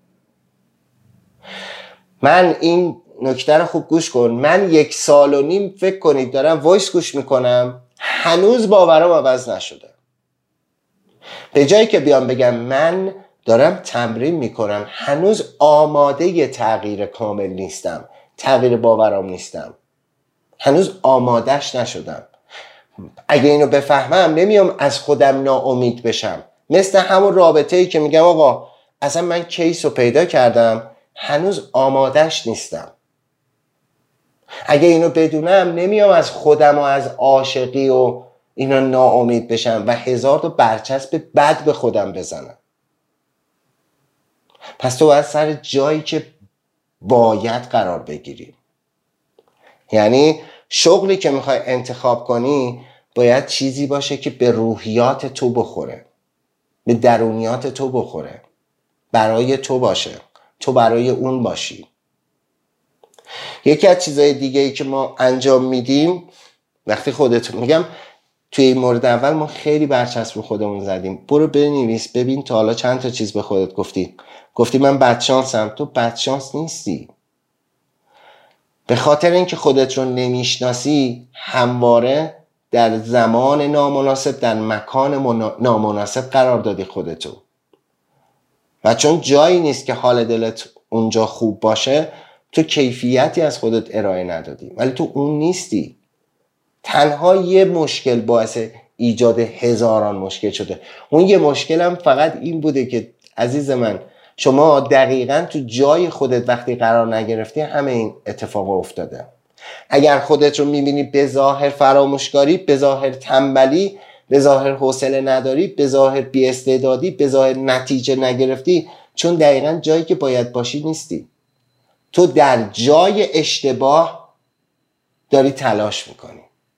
من این نکته رو خوب گوش کن، من یک سال و نیم فکر کنید دارم وایس گوش میکنم، هنوز باورم عوض نشده. به جایی که بیام بگم من دارم تمرین میکنم، هنوز آماده ی تغییر کامل نیستم، تغییر باورم نیستم، هنوز آمادهش نشدم. اگه اینو بفهمم نمیام از خودم ناامید بشم. مثل همون رابطه ای که میگم آقا اصلا من کیس رو پیدا کردم، هنوز آمادهش نیستم. اگه اینو بدونم نمیام از خودم و از عاشقی و اینا ناامید بشم و هزار تا برچسب بد به خودم بزنم. پس تو باید سر جایی که باید قرار بگیری. یعنی شغلی که میخوای انتخاب کنی باید چیزی باشه که به روحیات تو بخوره، به درونیات تو بخوره، برای تو باشه، تو برای اون باشی. یکی از چیزهای دیگه ای که ما انجام میدیم وقتی خودت، میگم توی این مورد اول ما خیلی برچسب رو خودمون زدیم، برو بنویس ببین تا حالا چند تا چیز به خودت گفتی. گفتی من بدشانسم، تو بدشانس نیستی. به خاطر اینکه خودت رو نمیشناسی همواره در زمان نامناسب در مکان نامناسب قرار دادی خودتو، و چون جایی نیست که حال دلت اونجا خوب باشه تو کیفیتی از خودت ارائه ندادی، ولی تو اون نیستی. تنها یه مشکل باعث ایجاد هزاران مشکل شده. اون یه مشکل هم فقط این بوده که عزیز من شما دقیقاً تو جای خودت وقتی قرار نگرفتی همه این اتفاق افتاده. اگر خودت رو میبینی به ظاهر فراموشکاری، به ظاهر تنبلی، به ظاهر حوصله نداری، به ظاهر بی استعدادی، به ظاهر نتیجه نگرفتی، چون دقیقاً جایی که باید باشی نیستی. تو در جای اشتباه داری تلاش میکنی.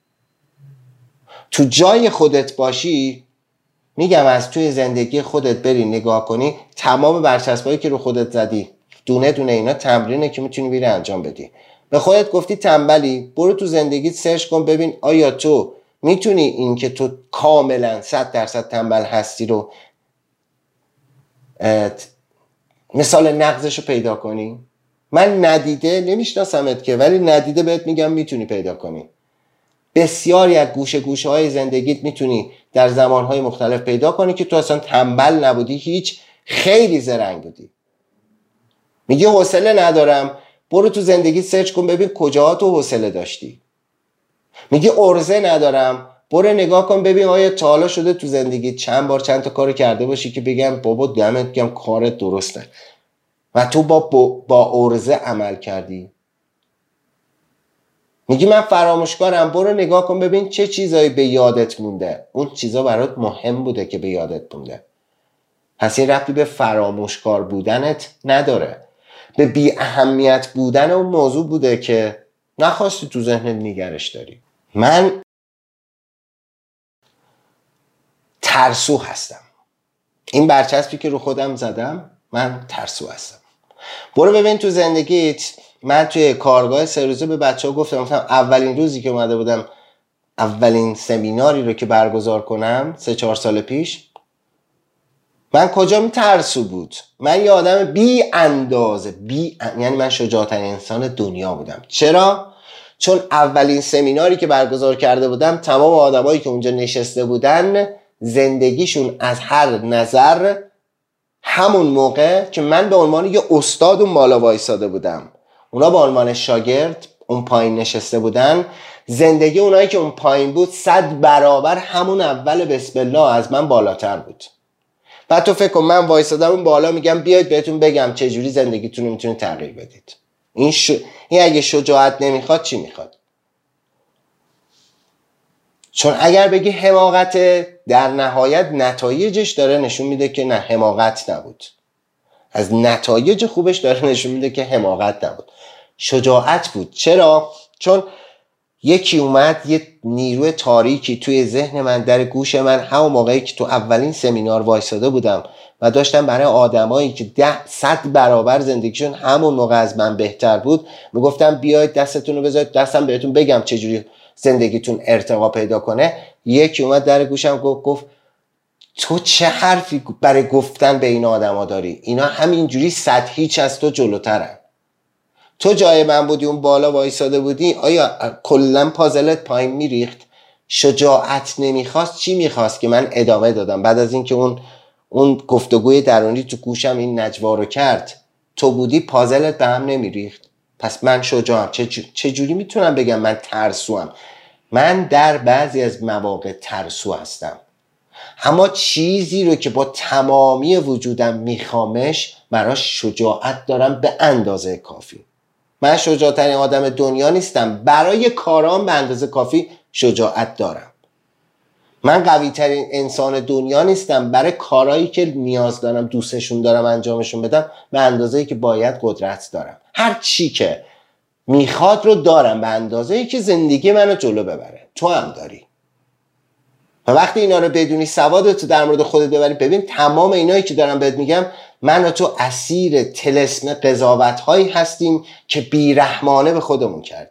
تو جای خودت باشی، میگم از توی زندگی خودت بری نگاه کنی، تمام برچسبایی که رو خودت زدی دونه دونه اینا تمرینه که میتونی بری انجام بدی. به خودت گفتی تنبلی، برو تو زندگیت سرچ کن ببین آیا تو میتونی این که تو کاملا صد درصد تنبل هستی رو مثال نقضش رو پیدا کنی. من ندیده نمیشناسمت که، ولی ندیده بهت میگم میتونی پیدا کنی. بسیاری از گوشه گوشه های زندگیت میتونی در زمانهای مختلف پیدا کنی که تو اصلا تنبل نبودی، هیچ، خیلی زرنگ بودی. میگی حوصله ندارم، برو تو زندگیت سرچ کن ببین کجاها تو حوصله داشتی. میگی عرضه ندارم، برو نگاه کن ببین آیا تا حالا شده تو زندگیت چند بار چند تا کارو کرده باشی که بگم بابا دمت گرم کارت درسته و تو با با عرضه عمل کردی. میگی من فراموشکارم، برو نگاه کن ببین چه چیزایی به یادت مونده، اون چیزا برات مهم بوده که به یادت مونده. پس این ربطی به فراموشکار بودنت نداره، به بی اهمیت بودن اون موضوع بوده که نخواستی تو ذهنت نگرش داری. من ترسو هستم، این برچسبی که رو خودم زدم، من ترسو هستم. برو ببین تو زندگیت من توی کارگاه سه روزه به بچه ها گفتم گفتم اولین روزی که اومده بودم اولین سمیناری رو که برگزار کنم سه چهار سال پیش، من کجا ترسو بود. من یه آدم بی اندازه بی ان... یعنی من شجاعترین انسان دنیا بودم. چرا؟ چون اولین سمیناری که برگزار کرده بودم تمام آدمایی که اونجا نشسته بودن زندگیشون از هر نظر همون موقع که من به عنوان یه استاد اون بالا وایساده بودم، اونا به عنوان شاگرد اون پایین نشسته بودن، زندگی اونایی که اون پایین بود صد برابر همون اول بسم الله از من بالاتر بود. بعد تو فکر کن من وایسادم اون بالا میگم بیاید بهتون بگم چجوری زندگیتون رو میتونید تغییر بدید. این, ش... این اگه شجاعت نمیخواد چی میخواد؟ چون اگر بگی حماقت، در نهایت نتایجش داره نشون میده که نه حماقت نبود. از نتایج خوبش داره نشون میده که حماقت نبود، شجاعت بود. چرا؟ چون یکی اومد یه نیروی تاریکی توی ذهن من در گوش من همون موقعی که تو اولین سمینار وایساده بودم و داشتم برای آدمایی که ده صد برابر زندگیشون همون موقع از من بهتر بود میگفتم بیاید دستتون رو بذارید دستم بهتون بگم چجوری زندگیتون ارتقا پیدا کنه، یکی اومد در گوشم گفت گفت تو چه حرفی برای گفتن به این آدما داری؟ اینا همینجوری سطحی چ از تو جلوترن. تو جای من بودی اون بالا وایساده بودی آیا کلا پازلت پایین میریخت؟ شجاعت نمیخواست چی میخواست که من ادامه دادم بعد از اینکه اون اون گفتگوی درونی تو گوشم این نجوا رو کرد؟ تو بودی پازلت به هم نمیریخت. پس من شجاعم. چه جوری میتونم بگم من ترسوام؟ من در بعضی از مواقع ترسو هستم، اما چیزی رو که با تمامی وجودم میخوامش براش شجاعت دارم به اندازه کافی. من شجاعترین آدم دنیا نیستم، برای کارام به اندازه کافی شجاعت دارم. من قوی ترین انسان دنیا نیستم، برای کارهایی که نیاز دارم دوستشون دارم انجامشون بدم به اندازه‌ای که باید قدرت دارم. هر چی که میخواد رو دارم به اندازه‌ای که زندگی منو جلو ببره. تو هم داری. و وقتی اینا رو بدونی، سوادتو در مورد خودت ببری، ببین تمام اینایی که دارم بهت میگم من و تو اسیر طلسم قضاوت هایی هستیم که بیرحمانه به خودمون کردیم.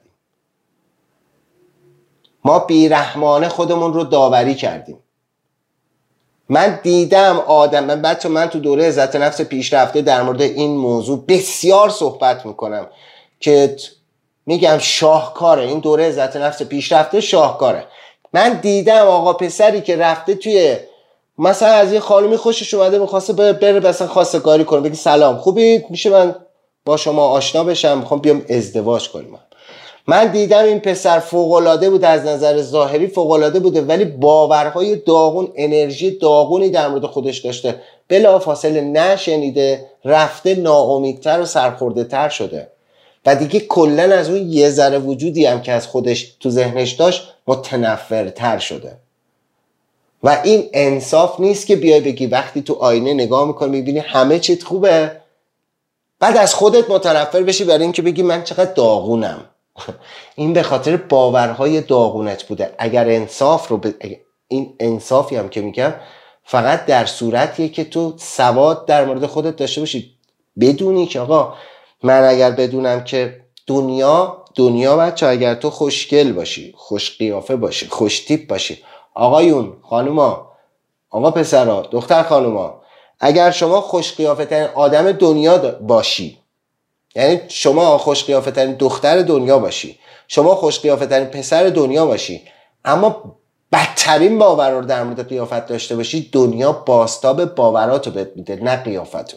ما بیرحمانه خودمون رو داوری کردیم. من دیدم آدم، من بچه من تو دوره عزت نفس پیشرفته در مورد این موضوع بسیار صحبت میکنم که میگم شاهکاره. این دوره عزت نفس پیشرفته شاهکاره. من دیدم آقا پسری که رفته توی مثلا از یه خانومی خوشش اومده میخواسته بره مثلا خواستگاری کنه، بگی سلام خوبید میشه من با شما آشنا بشم میخوام بیام ازدواج کنیم. من دیدم این پسر فوق‌العاده بود، از نظر ظاهری فوق‌العاده بوده ولی باورهای داغون، انرژی داغونی در مورد خودش داشته. بلافاصله نشنیده رفته ناامیدتر و سرخورده‌تر شده و دیگه کلن از اون یه ذره وجودی هم که از خودش تو ذهنش داشت متنفرتر شده. و این انصاف نیست که بیای بگی وقتی تو آینه نگاه میکنی میبینی همه چیت خوبه بعد از خودت متنفر بشی برای اینکه بگی من چقدر داغونم. این به خاطر باورهای داغونت بوده. اگر انصاف رو ب... این انصافی هم که میگم فقط در صورتیه که تو سواد در مورد خودت داشته باشی، بدونی که آقا من اگر بدونم که دنیا دنیا بچه اگر تو خوشگل باشی، خوش قیافه باشی، خوش تیپ باشی، آقایون، خانوما، آقا پسرا، دختر خانوما، اگر شما خوش قیافه ترین آدم دنیا باشی، یعنی شما خوش قیافه ترین دختر دنیا باشی، شما خوش قیافه ترین پسر دنیا باشی، اما بدترین باور رو در مورد قیافت داشته باشی، دنیا بازتاب باوراتو بهت میده نه قیافتو.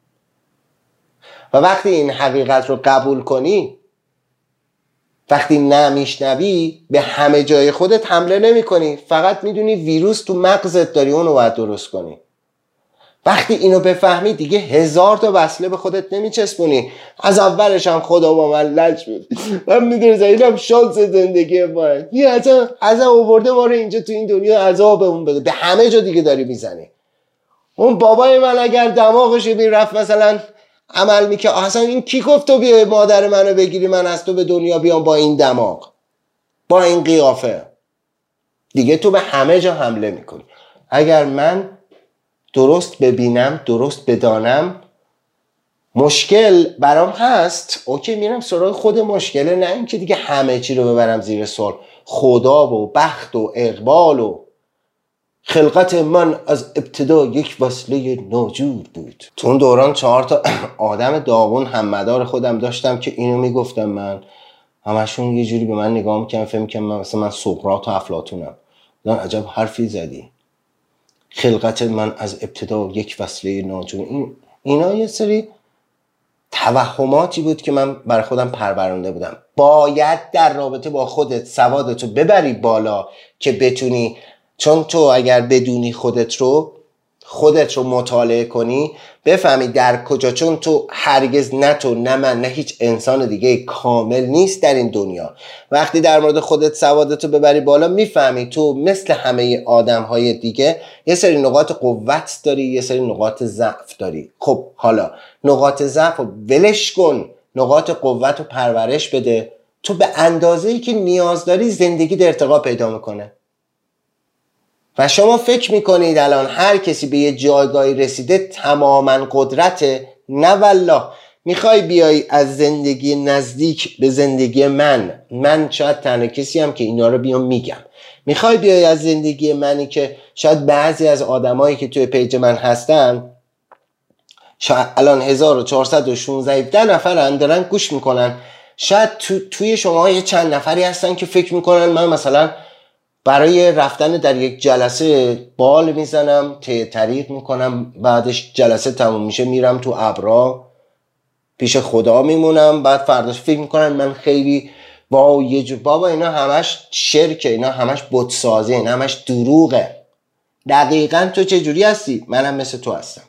و وقتی این حقیقت رو قبول کنی، وقتی نمیشنوی، به همه جای خودت حمله نمی کنی، فقط میدونی ویروس تو مغزت داری، اونو باید درست کنی. وقتی اینو بفهمی دیگه هزار تا وصله به خودت نمیچسبونی. از اولش هم خدا با من لج بود، من میدونم اینم شانس زندگی ماه، یه ازم ازم آورده ما رو اینجا تو این دنیا عذابمون بده، به همه جا دیگه داری میزنی. اون بابای من اگر دماغش میرفت مثلا عمل میکرد، اصلا این کی گفت تو بیا مادر منو بگیری من از تو به دنیا بیام با این دماغ با این قیافه، دیگه تو به همه جا حمله میکنی. اگر من درست ببینم، درست بدانم، مشکل برام هست، اوکی میرم سراغ خود مشکله، نه اینکه دیگه همه چی رو ببرم زیر سوال. خدا و بخت و اقبال و خلقت من از ابتدا یک وصله ناجور بود. تو اون دوران چهار تا آدم داغون هم مدار خودم داشتم که اینو میگفتم، من همشون یه جوری به من نگاه میکنم، فهم میکنم من مثلا من سقراط و افلاطونم. من عجب حرفی زدی، خلقت من از ابتدا یک وصله ناجور. این اینا یه سری توهماتی بود که من برای خودم پرورونده بودم. باید در رابطه با خودت سوادتو ببری بالا که بتونی، چون تو اگر بدونی خودت رو خودت رو مطالعه کنی بفهمی در کجا، چون تو هرگز نه تو نه من نه هیچ انسان دیگه کامل نیست در این دنیا. وقتی در مورد خودت سوادتو ببری بالا میفهمی تو مثل همه آدم های دیگه یه سری نقاط قوت داری، یه سری نقاط ضعف داری. خب حالا نقاط ضعف رو ولش کن، نقاط قوت رو پرورش بده، تو به اندازه‌ای که نیاز داری زندگی ارتقا پیدا میکنه. و شما فکر میکنید الان هر کسی به یه جایگاهی رسیده تماما قدرته؟ نه والله. میخوای بیای از زندگی نزدیک به زندگی من، من شاید تنها کسی هم که اینا رو بیام میگم. میخوای بیای از زندگی منی که شاید بعضی از آدمایی که توی پیج من هستن شاید الان هزار و چهارصد و شانزده نفرن دارن گوش میکنن، شاید تو توی شما یه چند نفری هستن که فکر میکنن من مثلا برای رفتن در یک جلسه بال میزنم، ته طریق میکنم، بعدش جلسه تموم میشه میرم تو ابرا پیش خدا میمونم، بعد فرداش فکر میکنن من خیلی با یه جو. بابا اینا همش شرکه، اینا همش بتسازی، اینا همش دروغه. دقیقاً تو چه جوری هستی؟ منم مثل تو هستم.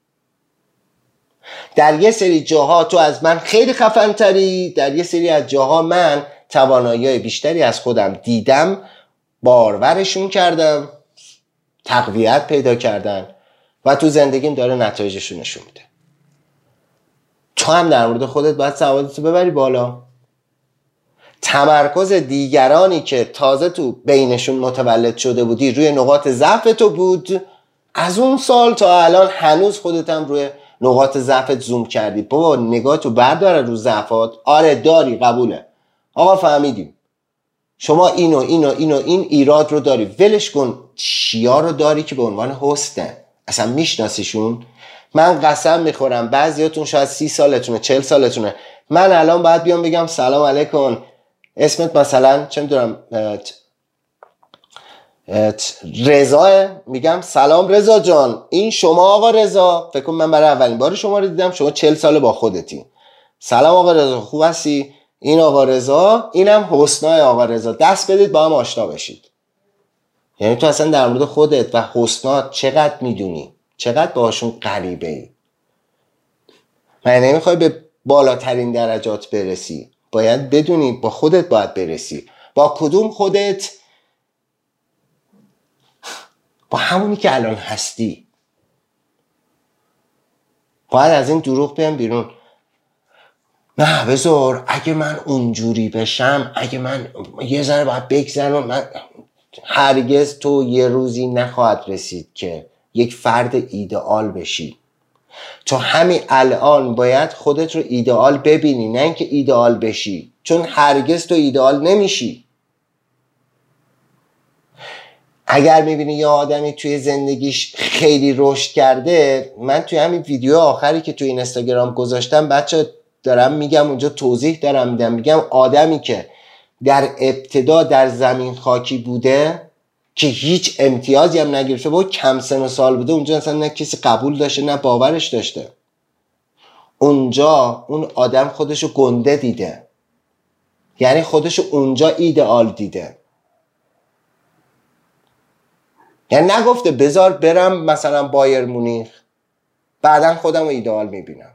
در یه سری جاها تو از من خیلی خفن تری، در یه سری از جاها من توانایی بیشتری از خودم دیدم، بارورشون کردم، تقویت پیدا کردن و تو زندگیم داره نتایجشون نشون میده. تو هم در مورد خودت باید سوادتو ببری بالا. تمرکز دیگرانی که تازه تو بینشون متولد شده بودی روی نقاط ضعف تو بود، از اون سال تا الان هنوز خودت هم روی نقاط ضعفت زوم کردی. بابا نگاهتو برداره رو ضعفات. آره داری، قبوله، آقا فهمیدیم شما اینو اینو اینو این ایراد رو داری، ولش کن. چیا رو داری که به عنوان هسته؟ اصلا میشناسیشون؟ من قسم میخورم بعضیاتون شاید سی سالتونه، چل سالتونه، من الان باید بیام بگم سلام علیکم، اسمت مثلا چه میدونم رضا، میگم سلام رضا جان، این شما آقا رضا؟ فکر کنم من برای اولین بار شما رو دیدم، شما چل سال با خودتی. سلام آقا رضا، خوب هستی؟ این آقا رضا، اینم حسنای آقا رضا، دست بدید با هم آشنا بشید. یعنی تو اصلا در مورد خودت و حسنات چقدر میدونی؟ چقدر باهاشون غریبه ای؟ من نمیخوای به بالاترین درجات برسی، باید بدونی با خودت باید برسی. با کدوم خودت؟ با همونی که الان هستی. باید از این دروغ بیام بیرون. نه بذار اگه من اونجوری بشم، اگه من یه ذره باید بگذرم، من هرگز تو یه روزی نخواهد رسید که یک فرد ایدئال بشی. تو همین الان باید خودت رو ایدئال ببینی، نه اینکه ایدئال بشی، چون هرگز تو ایدئال نمیشی. اگر میبینی یه آدمی توی زندگیش خیلی رشد کرده، من توی همین ویدیو آخری که توی اینستاگرام گذاشتم بچه دارم میگم، اونجا توضیح دارم میدم، میگم آدمی که در ابتدا در زمین خاکی بوده که هیچ امتیازی هم نگرفته، با کم سن و سال بوده، اونجا اصلا نه کسی قبول داشته نه باورش داشته. اونجا اون آدم خودشو گنده دیده، یعنی خودشو اونجا ایدئال دیده. یعنی نگفته بذار برم مثلا بایر مونیخ بعدن خودم رو ایدئال میبینم.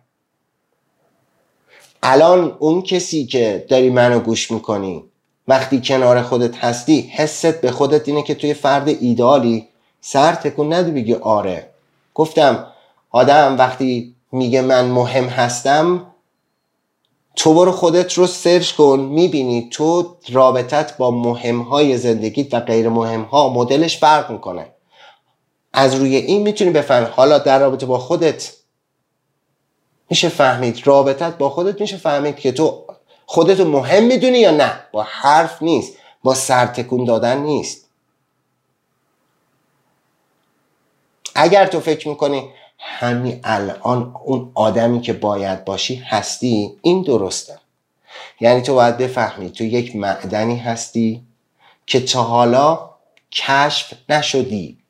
الان اون کسی که داری منو گوش میکنی، وقتی کنار خودت هستی، حست به خودت اینه که توی فرد ایدئالی، سر تکون ندی بگی آره. گفتم آدم وقتی میگه من مهم هستم، تو برو خودت رو سرچ کن، میبینی تو رابطت با مهمهای زندگیت و غیر مهمها مدلش فرق میکنه. از روی این میتونی بفهمی. حالا در رابطه با خودت میشه فهمید رابطت با خودت، میشه فهمید که تو خودتو مهم میدونی یا نه. با حرف نیست، با سرتکون دادن نیست. اگر تو فکر میکنی همین الان اون آدمی که باید باشی هستی، این درسته. یعنی تو باید بفهمی تو یک معدنی هستی که تا حالا کشف نشدی.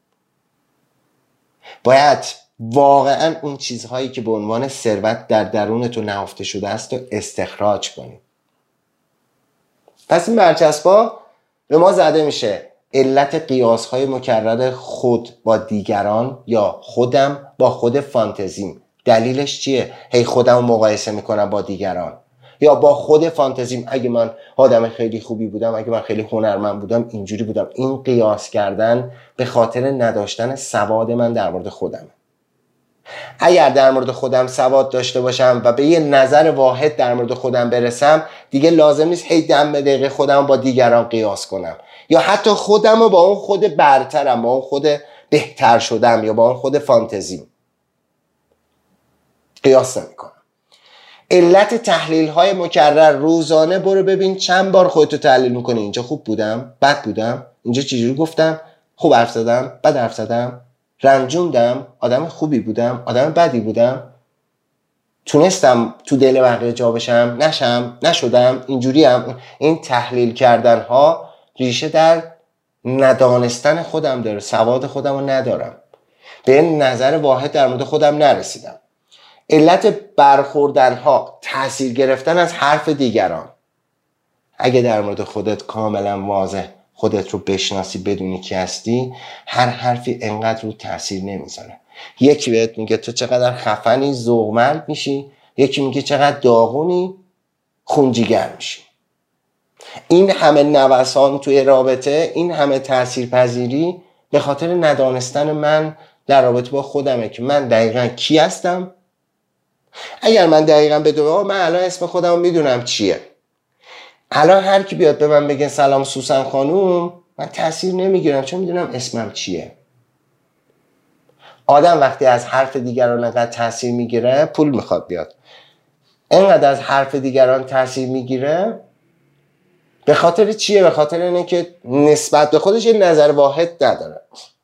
باید واقعا اون چیزهایی که به عنوان ثروت در درون تو نهفته شده است رو استخراج کنی. پس این برچسبا به ما زده میشه. علت قیاس‌های مکرر خود با دیگران یا خودم با خود فانتزیم. دلیلش چیه؟ هی خودم رو مقایسه میکنم با دیگران، یا با خود فانتزیم اگه من آدم خیلی خوبی بودم، اگه من خیلی هنرمند بودم، اینجوری بودم. این قیاس کردن به خاطر نداشتن سواد من در مورد خودم. اگر در مورد خودم سواد داشته باشم و به یه نظر واحد در مورد خودم برسم، دیگه لازم نیست هی دم به دقیقه خودم با دیگران قیاس کنم، یا حتی خودم رو با اون خود برترم، با اون خود بهتر شدم، یا با اون خود فانتزیم قیاس نمی‌کنم. علت تحلیل های مکرر. روزانه برو ببین چند بار خودتو تحلیل میکنی. اینجا خوب بودم، بد بودم، اینجا چجوری گفتم، خوب حرف زدم، بد حرف زدم، رنجوندم، آدم خوبی بودم، آدم بدی بودم، تونستم تو دل بقیه جا بشم، نشم، نشدم، اینجوری هم. این تحلیل کردن ها ریشه در ندانستن خودم داره. سواد خودم رو ندارم، به نظر واحد در مورد خودم نرسیدم. علت برخوردن ها، تأثیر گرفتن از حرف دیگران. اگه در مورد خودت کاملا واضح خودت رو بشناسی، بدونی کی هستی، هر حرفی انقدر رو تأثیر نمیذاره. یکی بهت میگه تو چقدر خفنی، ذوق‌مند میشی. یکی میگه چقدر داغونی، خونجیگر میشی. این همه نوسان توی رابطه، این همه تأثیرپذیری به خاطر ندانستن من در رابطه با خودمه که من دقیقا کی هستم. اگر من دقیقا بدونم من الان اسم خودم رو میدونم چیه، الان هر کی بیاد به من بگه سلام سوسن خانوم، من تأثیر نمیگیرم چون میدونم اسمم چیه. آدم وقتی از حرف دیگران انقدر تأثیر میگیره، پول میخواد بیاد. انقدر از حرف دیگران تأثیر میگیره به خاطر چیه؟ به خاطر اینه که نسبت به خودش یه نظر واحد نداره.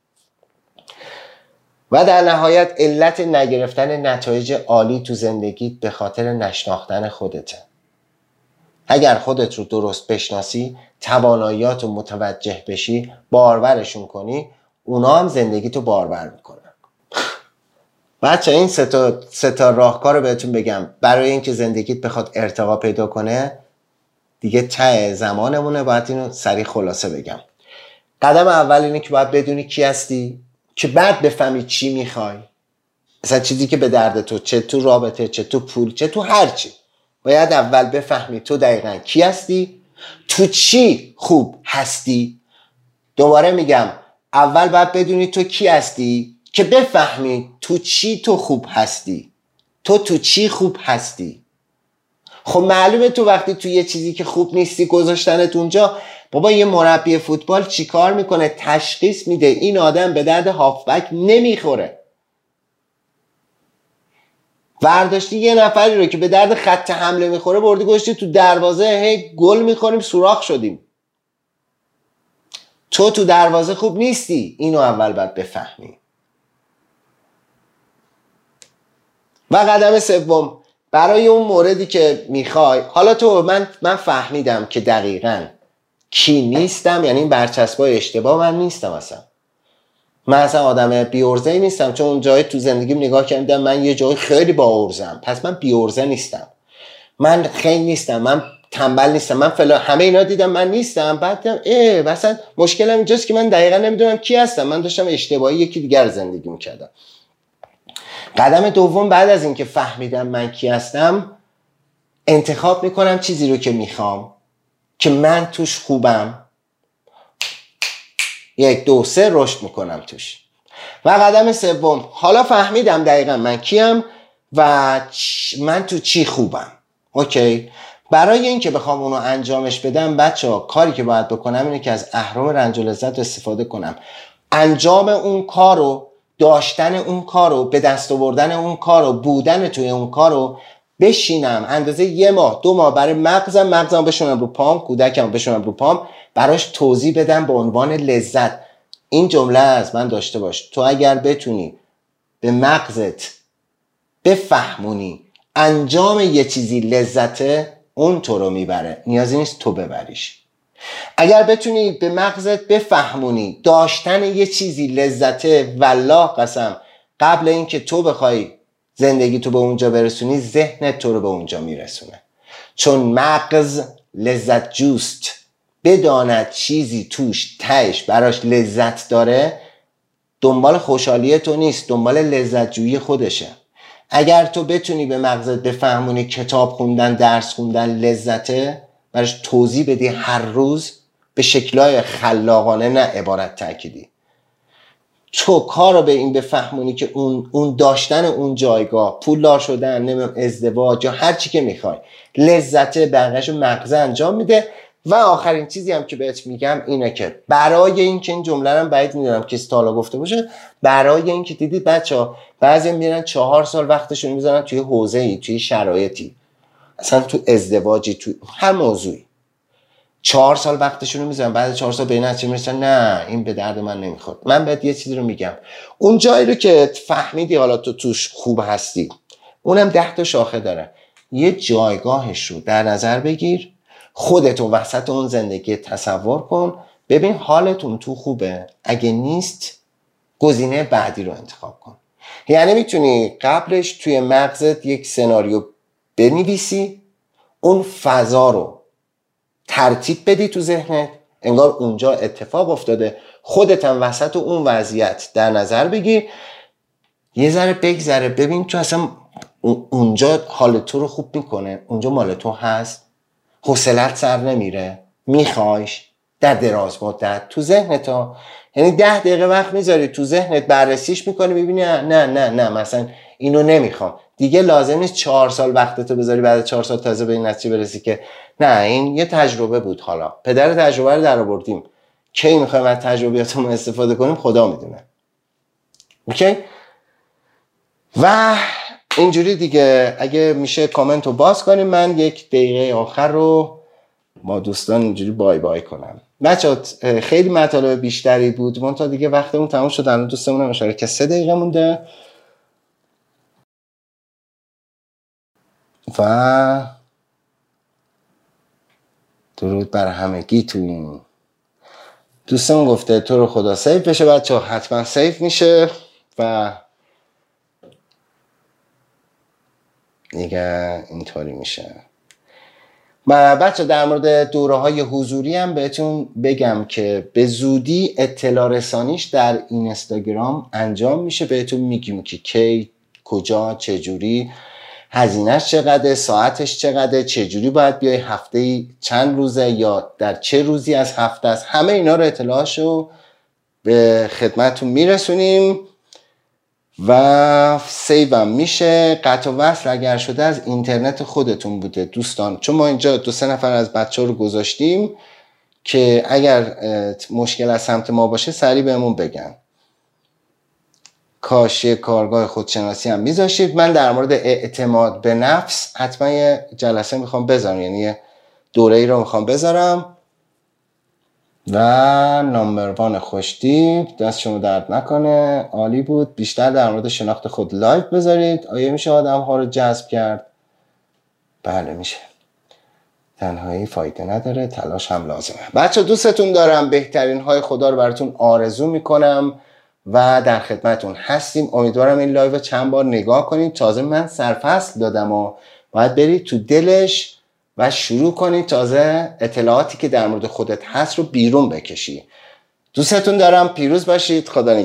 و در نهایت علت نگرفتن نتایج عالی تو زندگیت به خاطر نشناختن خودته. اگر خودت رو درست بشناسی، تواناییات رو متوجه بشی، بارورشون کنی، اونا هم زندگیتو بارور میکنن. بچه این سه تا سه تا راهکار رو بهتون بگم برای اینکه زندگیت بخواد ارتقا پیدا کنه. دیگه ته زمانمونه، باید اینو سریع خلاصه بگم. قدم اول اینه که باید بدونی کی هستی، که بعد بفهمی چی میخوای. مثلا چیزی که به درد تو، چه تو رابطه، چه تو پول، چه تو هر چی، باید اول بفهمی تو دقیقاً کی هستی، تو چی خوب هستی. دوباره میگم اول باید بدونی تو کی هستی که بفهمی تو چی تو خوب هستی. تو تو چی خوب هستی. خب معلومه تو وقتی تو یه چیزی که خوب نیستی گذاشتنت اونجا. بابا یه مربی فوتبال چی کار میکنه؟ تشخیص میده این آدم به درد هافبک نمیخوره. ورداشتی یه نفری رو که به درد خط حمله میخوره، بردی گذاشتی تو دروازه، هی گل میخوریم سوراخ شدیم. تو تو دروازه خوب نیستی، اینو اول باید بفهمی. و قدم سوم، برای اون موردی که میخوای، حالا تو من من فهمیدم که دقیقاً کی نیستم، یعنی این برچسبای اشتباه من نیستم. اصلا من اصلا آدم بیورزه‌ای نیستم، چون اون جایی تو زندگیم نگاه کردم من یه جایی خیلی با ارزم، پس من بیورزه نیستم، من خیلی نیستم، من تنبل نیستم، من فلان، همه اینا دیدم من نیستم. بعد دیدم اه مثلا مشکلم اینجاست که من دقیقاً نمیدونم کی هستم، من داشتم اشتباهی یکی دیگر زندگی میکردم. قدم دوم بعد از اینکه فهمیدم من کی هستم، انتخاب میکنم چیزی رو که میخوام که من توش خوبم، یک دو سه رشد میکنم توش. و قدم سوم، حالا فهمیدم دقیقا من کیم و من تو چی خوبم. اوکی، برای اینکه بخوام اونو انجامش بدم بچه‌ها، کاری که باید بکنم اینه که از اهرم رنج و لذت استفاده کنم. انجام اون کارو داشتن اون کارو، به دست آوردن اون کارو، بودن توی اون کارو بشینم اندازه یه ماه دو ماه برای مغزم مغزم بشونم رو پام، کودکم بشونم رو پام، براش توضیح بدم به عنوان لذت. این جمله از من داشته باش، تو اگر بتونی به مغزت بفهمونی انجام یه چیزی لذته، اون تو رو میبره، نیازی نیست تو ببریش. اگر بتونی به مغزت بفهمونی داشتن یه چیزی لذته، والله قسم قبل اینکه تو بخوای زندگی تو به اونجا برسونی، ذهنت تو رو به اونجا میرسونه. چون مغز لذت جوست، بداند چیزی توش تهش براش لذت داره، دنبال خوشحالی تو نیست، دنبال لذت جویی خودشه. اگر تو بتونی به مغزت بفهمونی کتاب خوندن، درس خوندن لذته، براش توضیح بدی هر روز به شکلهای خلاقانه، نه عبارت تأکیدی، تو کار رو به این بفهمونی که اون اون داشتن اون جایگاه، پولدار شدن، نمیدونم ازدواج یا هر چی که میخوای لذته، بقیه‌شو مغز انجام میده. و آخرین چیزی هم که بهت میگم اینه که برای اینکه این جمله رو بعید میدونم کسی تا حالا گفته باشه، برای اینکه دیدید بچه‌ها بعضی میرن چهار سال وقتشون میذارن توی حوزه‌ای، توی شرایطی، اصلا تو ازدواجی، تو هر موضوعی، چهار سال وقتشون رو میذارن، بعد چهار سال به این نتیجه میرسن نه این به درد من نمیخواد. من بهت یه چیزی رو میگم، اون جایی رو که فهمیدی حالا تو توش خوب هستی، اونم ده تا شاخه داره، یه جایگاهش رو در نظر بگیر، خودتو وسط اون زندگی تصور کن، ببین حالتون تو خوبه، اگه نیست گزینه بعدی رو انتخاب کن. یعنی میتونی قبلش توی مغزت یک سناریو بنویسی، اون فضا رو ترتیب بدی تو ذهنت، انگار اونجا اتفاق افتاده، خودت هم وسط اون وضعیت در نظر بگیر، یه ذره بگذره، ببین تو اصلا اونجا حال تو رو خوب میکنه، اونجا مال تو هست، حوصله‌ات سر نمیره، میخوایش در دراز مدت تو ذهنت ها. یعنی ده دقیقه وقت میذاری تو ذهنت بررسیش میکنی، ببینی نه نه نه مثلا اینو نمیخوام دیگه، لازم نیست چهار سال وقتتو بذاری بعد چهار سال تازه به این نتیجه برسی که نه این یه تجربه بود، حالا پدر تجربه رو در آوردیم، کی میخوایم از تجربیاتمون استفاده کنیم خدا میدونه. اوکی؟ و اینجوری دیگه اگه میشه کامنت رو باز کنیم، من یک دقیقه آخر رو با دوستان اینجوری بای بای کنم. بچه خیلی مطالب بیشتری بود، من تا دیگه وقتمون تموم شد، الان دوستمونم اشاره که سه دقیقه مونده و درود بر همگیتون. دوستمون گفته تو رو خدا سیف بشه، بچه حتما سیف میشه و دیگه اینطوری میشه. و بچه در مورد دوره های حضوری هم بهتون بگم که به زودی اطلاع رسانیش در اینستاگرام انجام میشه، بهتون میگیم که کی، کجا، چجوری، هزینهش چقدره، ساعتش چقدره، چجوری باید بیای، هفته چند روزه یا در چه روزی از هفته است، همه اینا رو اطلاعشو به خدمتتون میرسونیم و سیوم میشه. قطع و وصل اگر شده از اینترنت خودتون بوده دوستان، چون ما اینجا دو سه نفر از بچه ها رو گذاشتیم که اگر مشکل از سمت ما باشه سریع بهمون بگن. کاش کارگاه خودشناسی هم میذاشید. من در مورد اعتماد به نفس حتما یه جلسه میخوام بذارم، یعنی یه دوره ای رو میخوام بذارم. و نامبروان خوشتیپ، دست شما درد نکنه، عالی بود. بیشتر در مورد شناخت خود لایف بذارید. آیا میشه آدم ها رو جذب کرد؟ بله میشه، تنهایی فایده نداره، تلاش هم لازمه. بچه دوستتون دارم، بهترین های خدا رو براتون آرزو میکنم و در خدمتون هستیم. امیدوارم این لایو چند بار نگاه کنید. تازه من سرفصل دادم و باید برید تو دلش و شروع کنید تازه اطلاعاتی که در مورد خودت هست رو بیرون بکشی. دوستتون دارم، پیروز باشید، خدا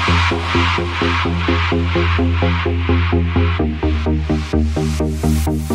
نگهدار.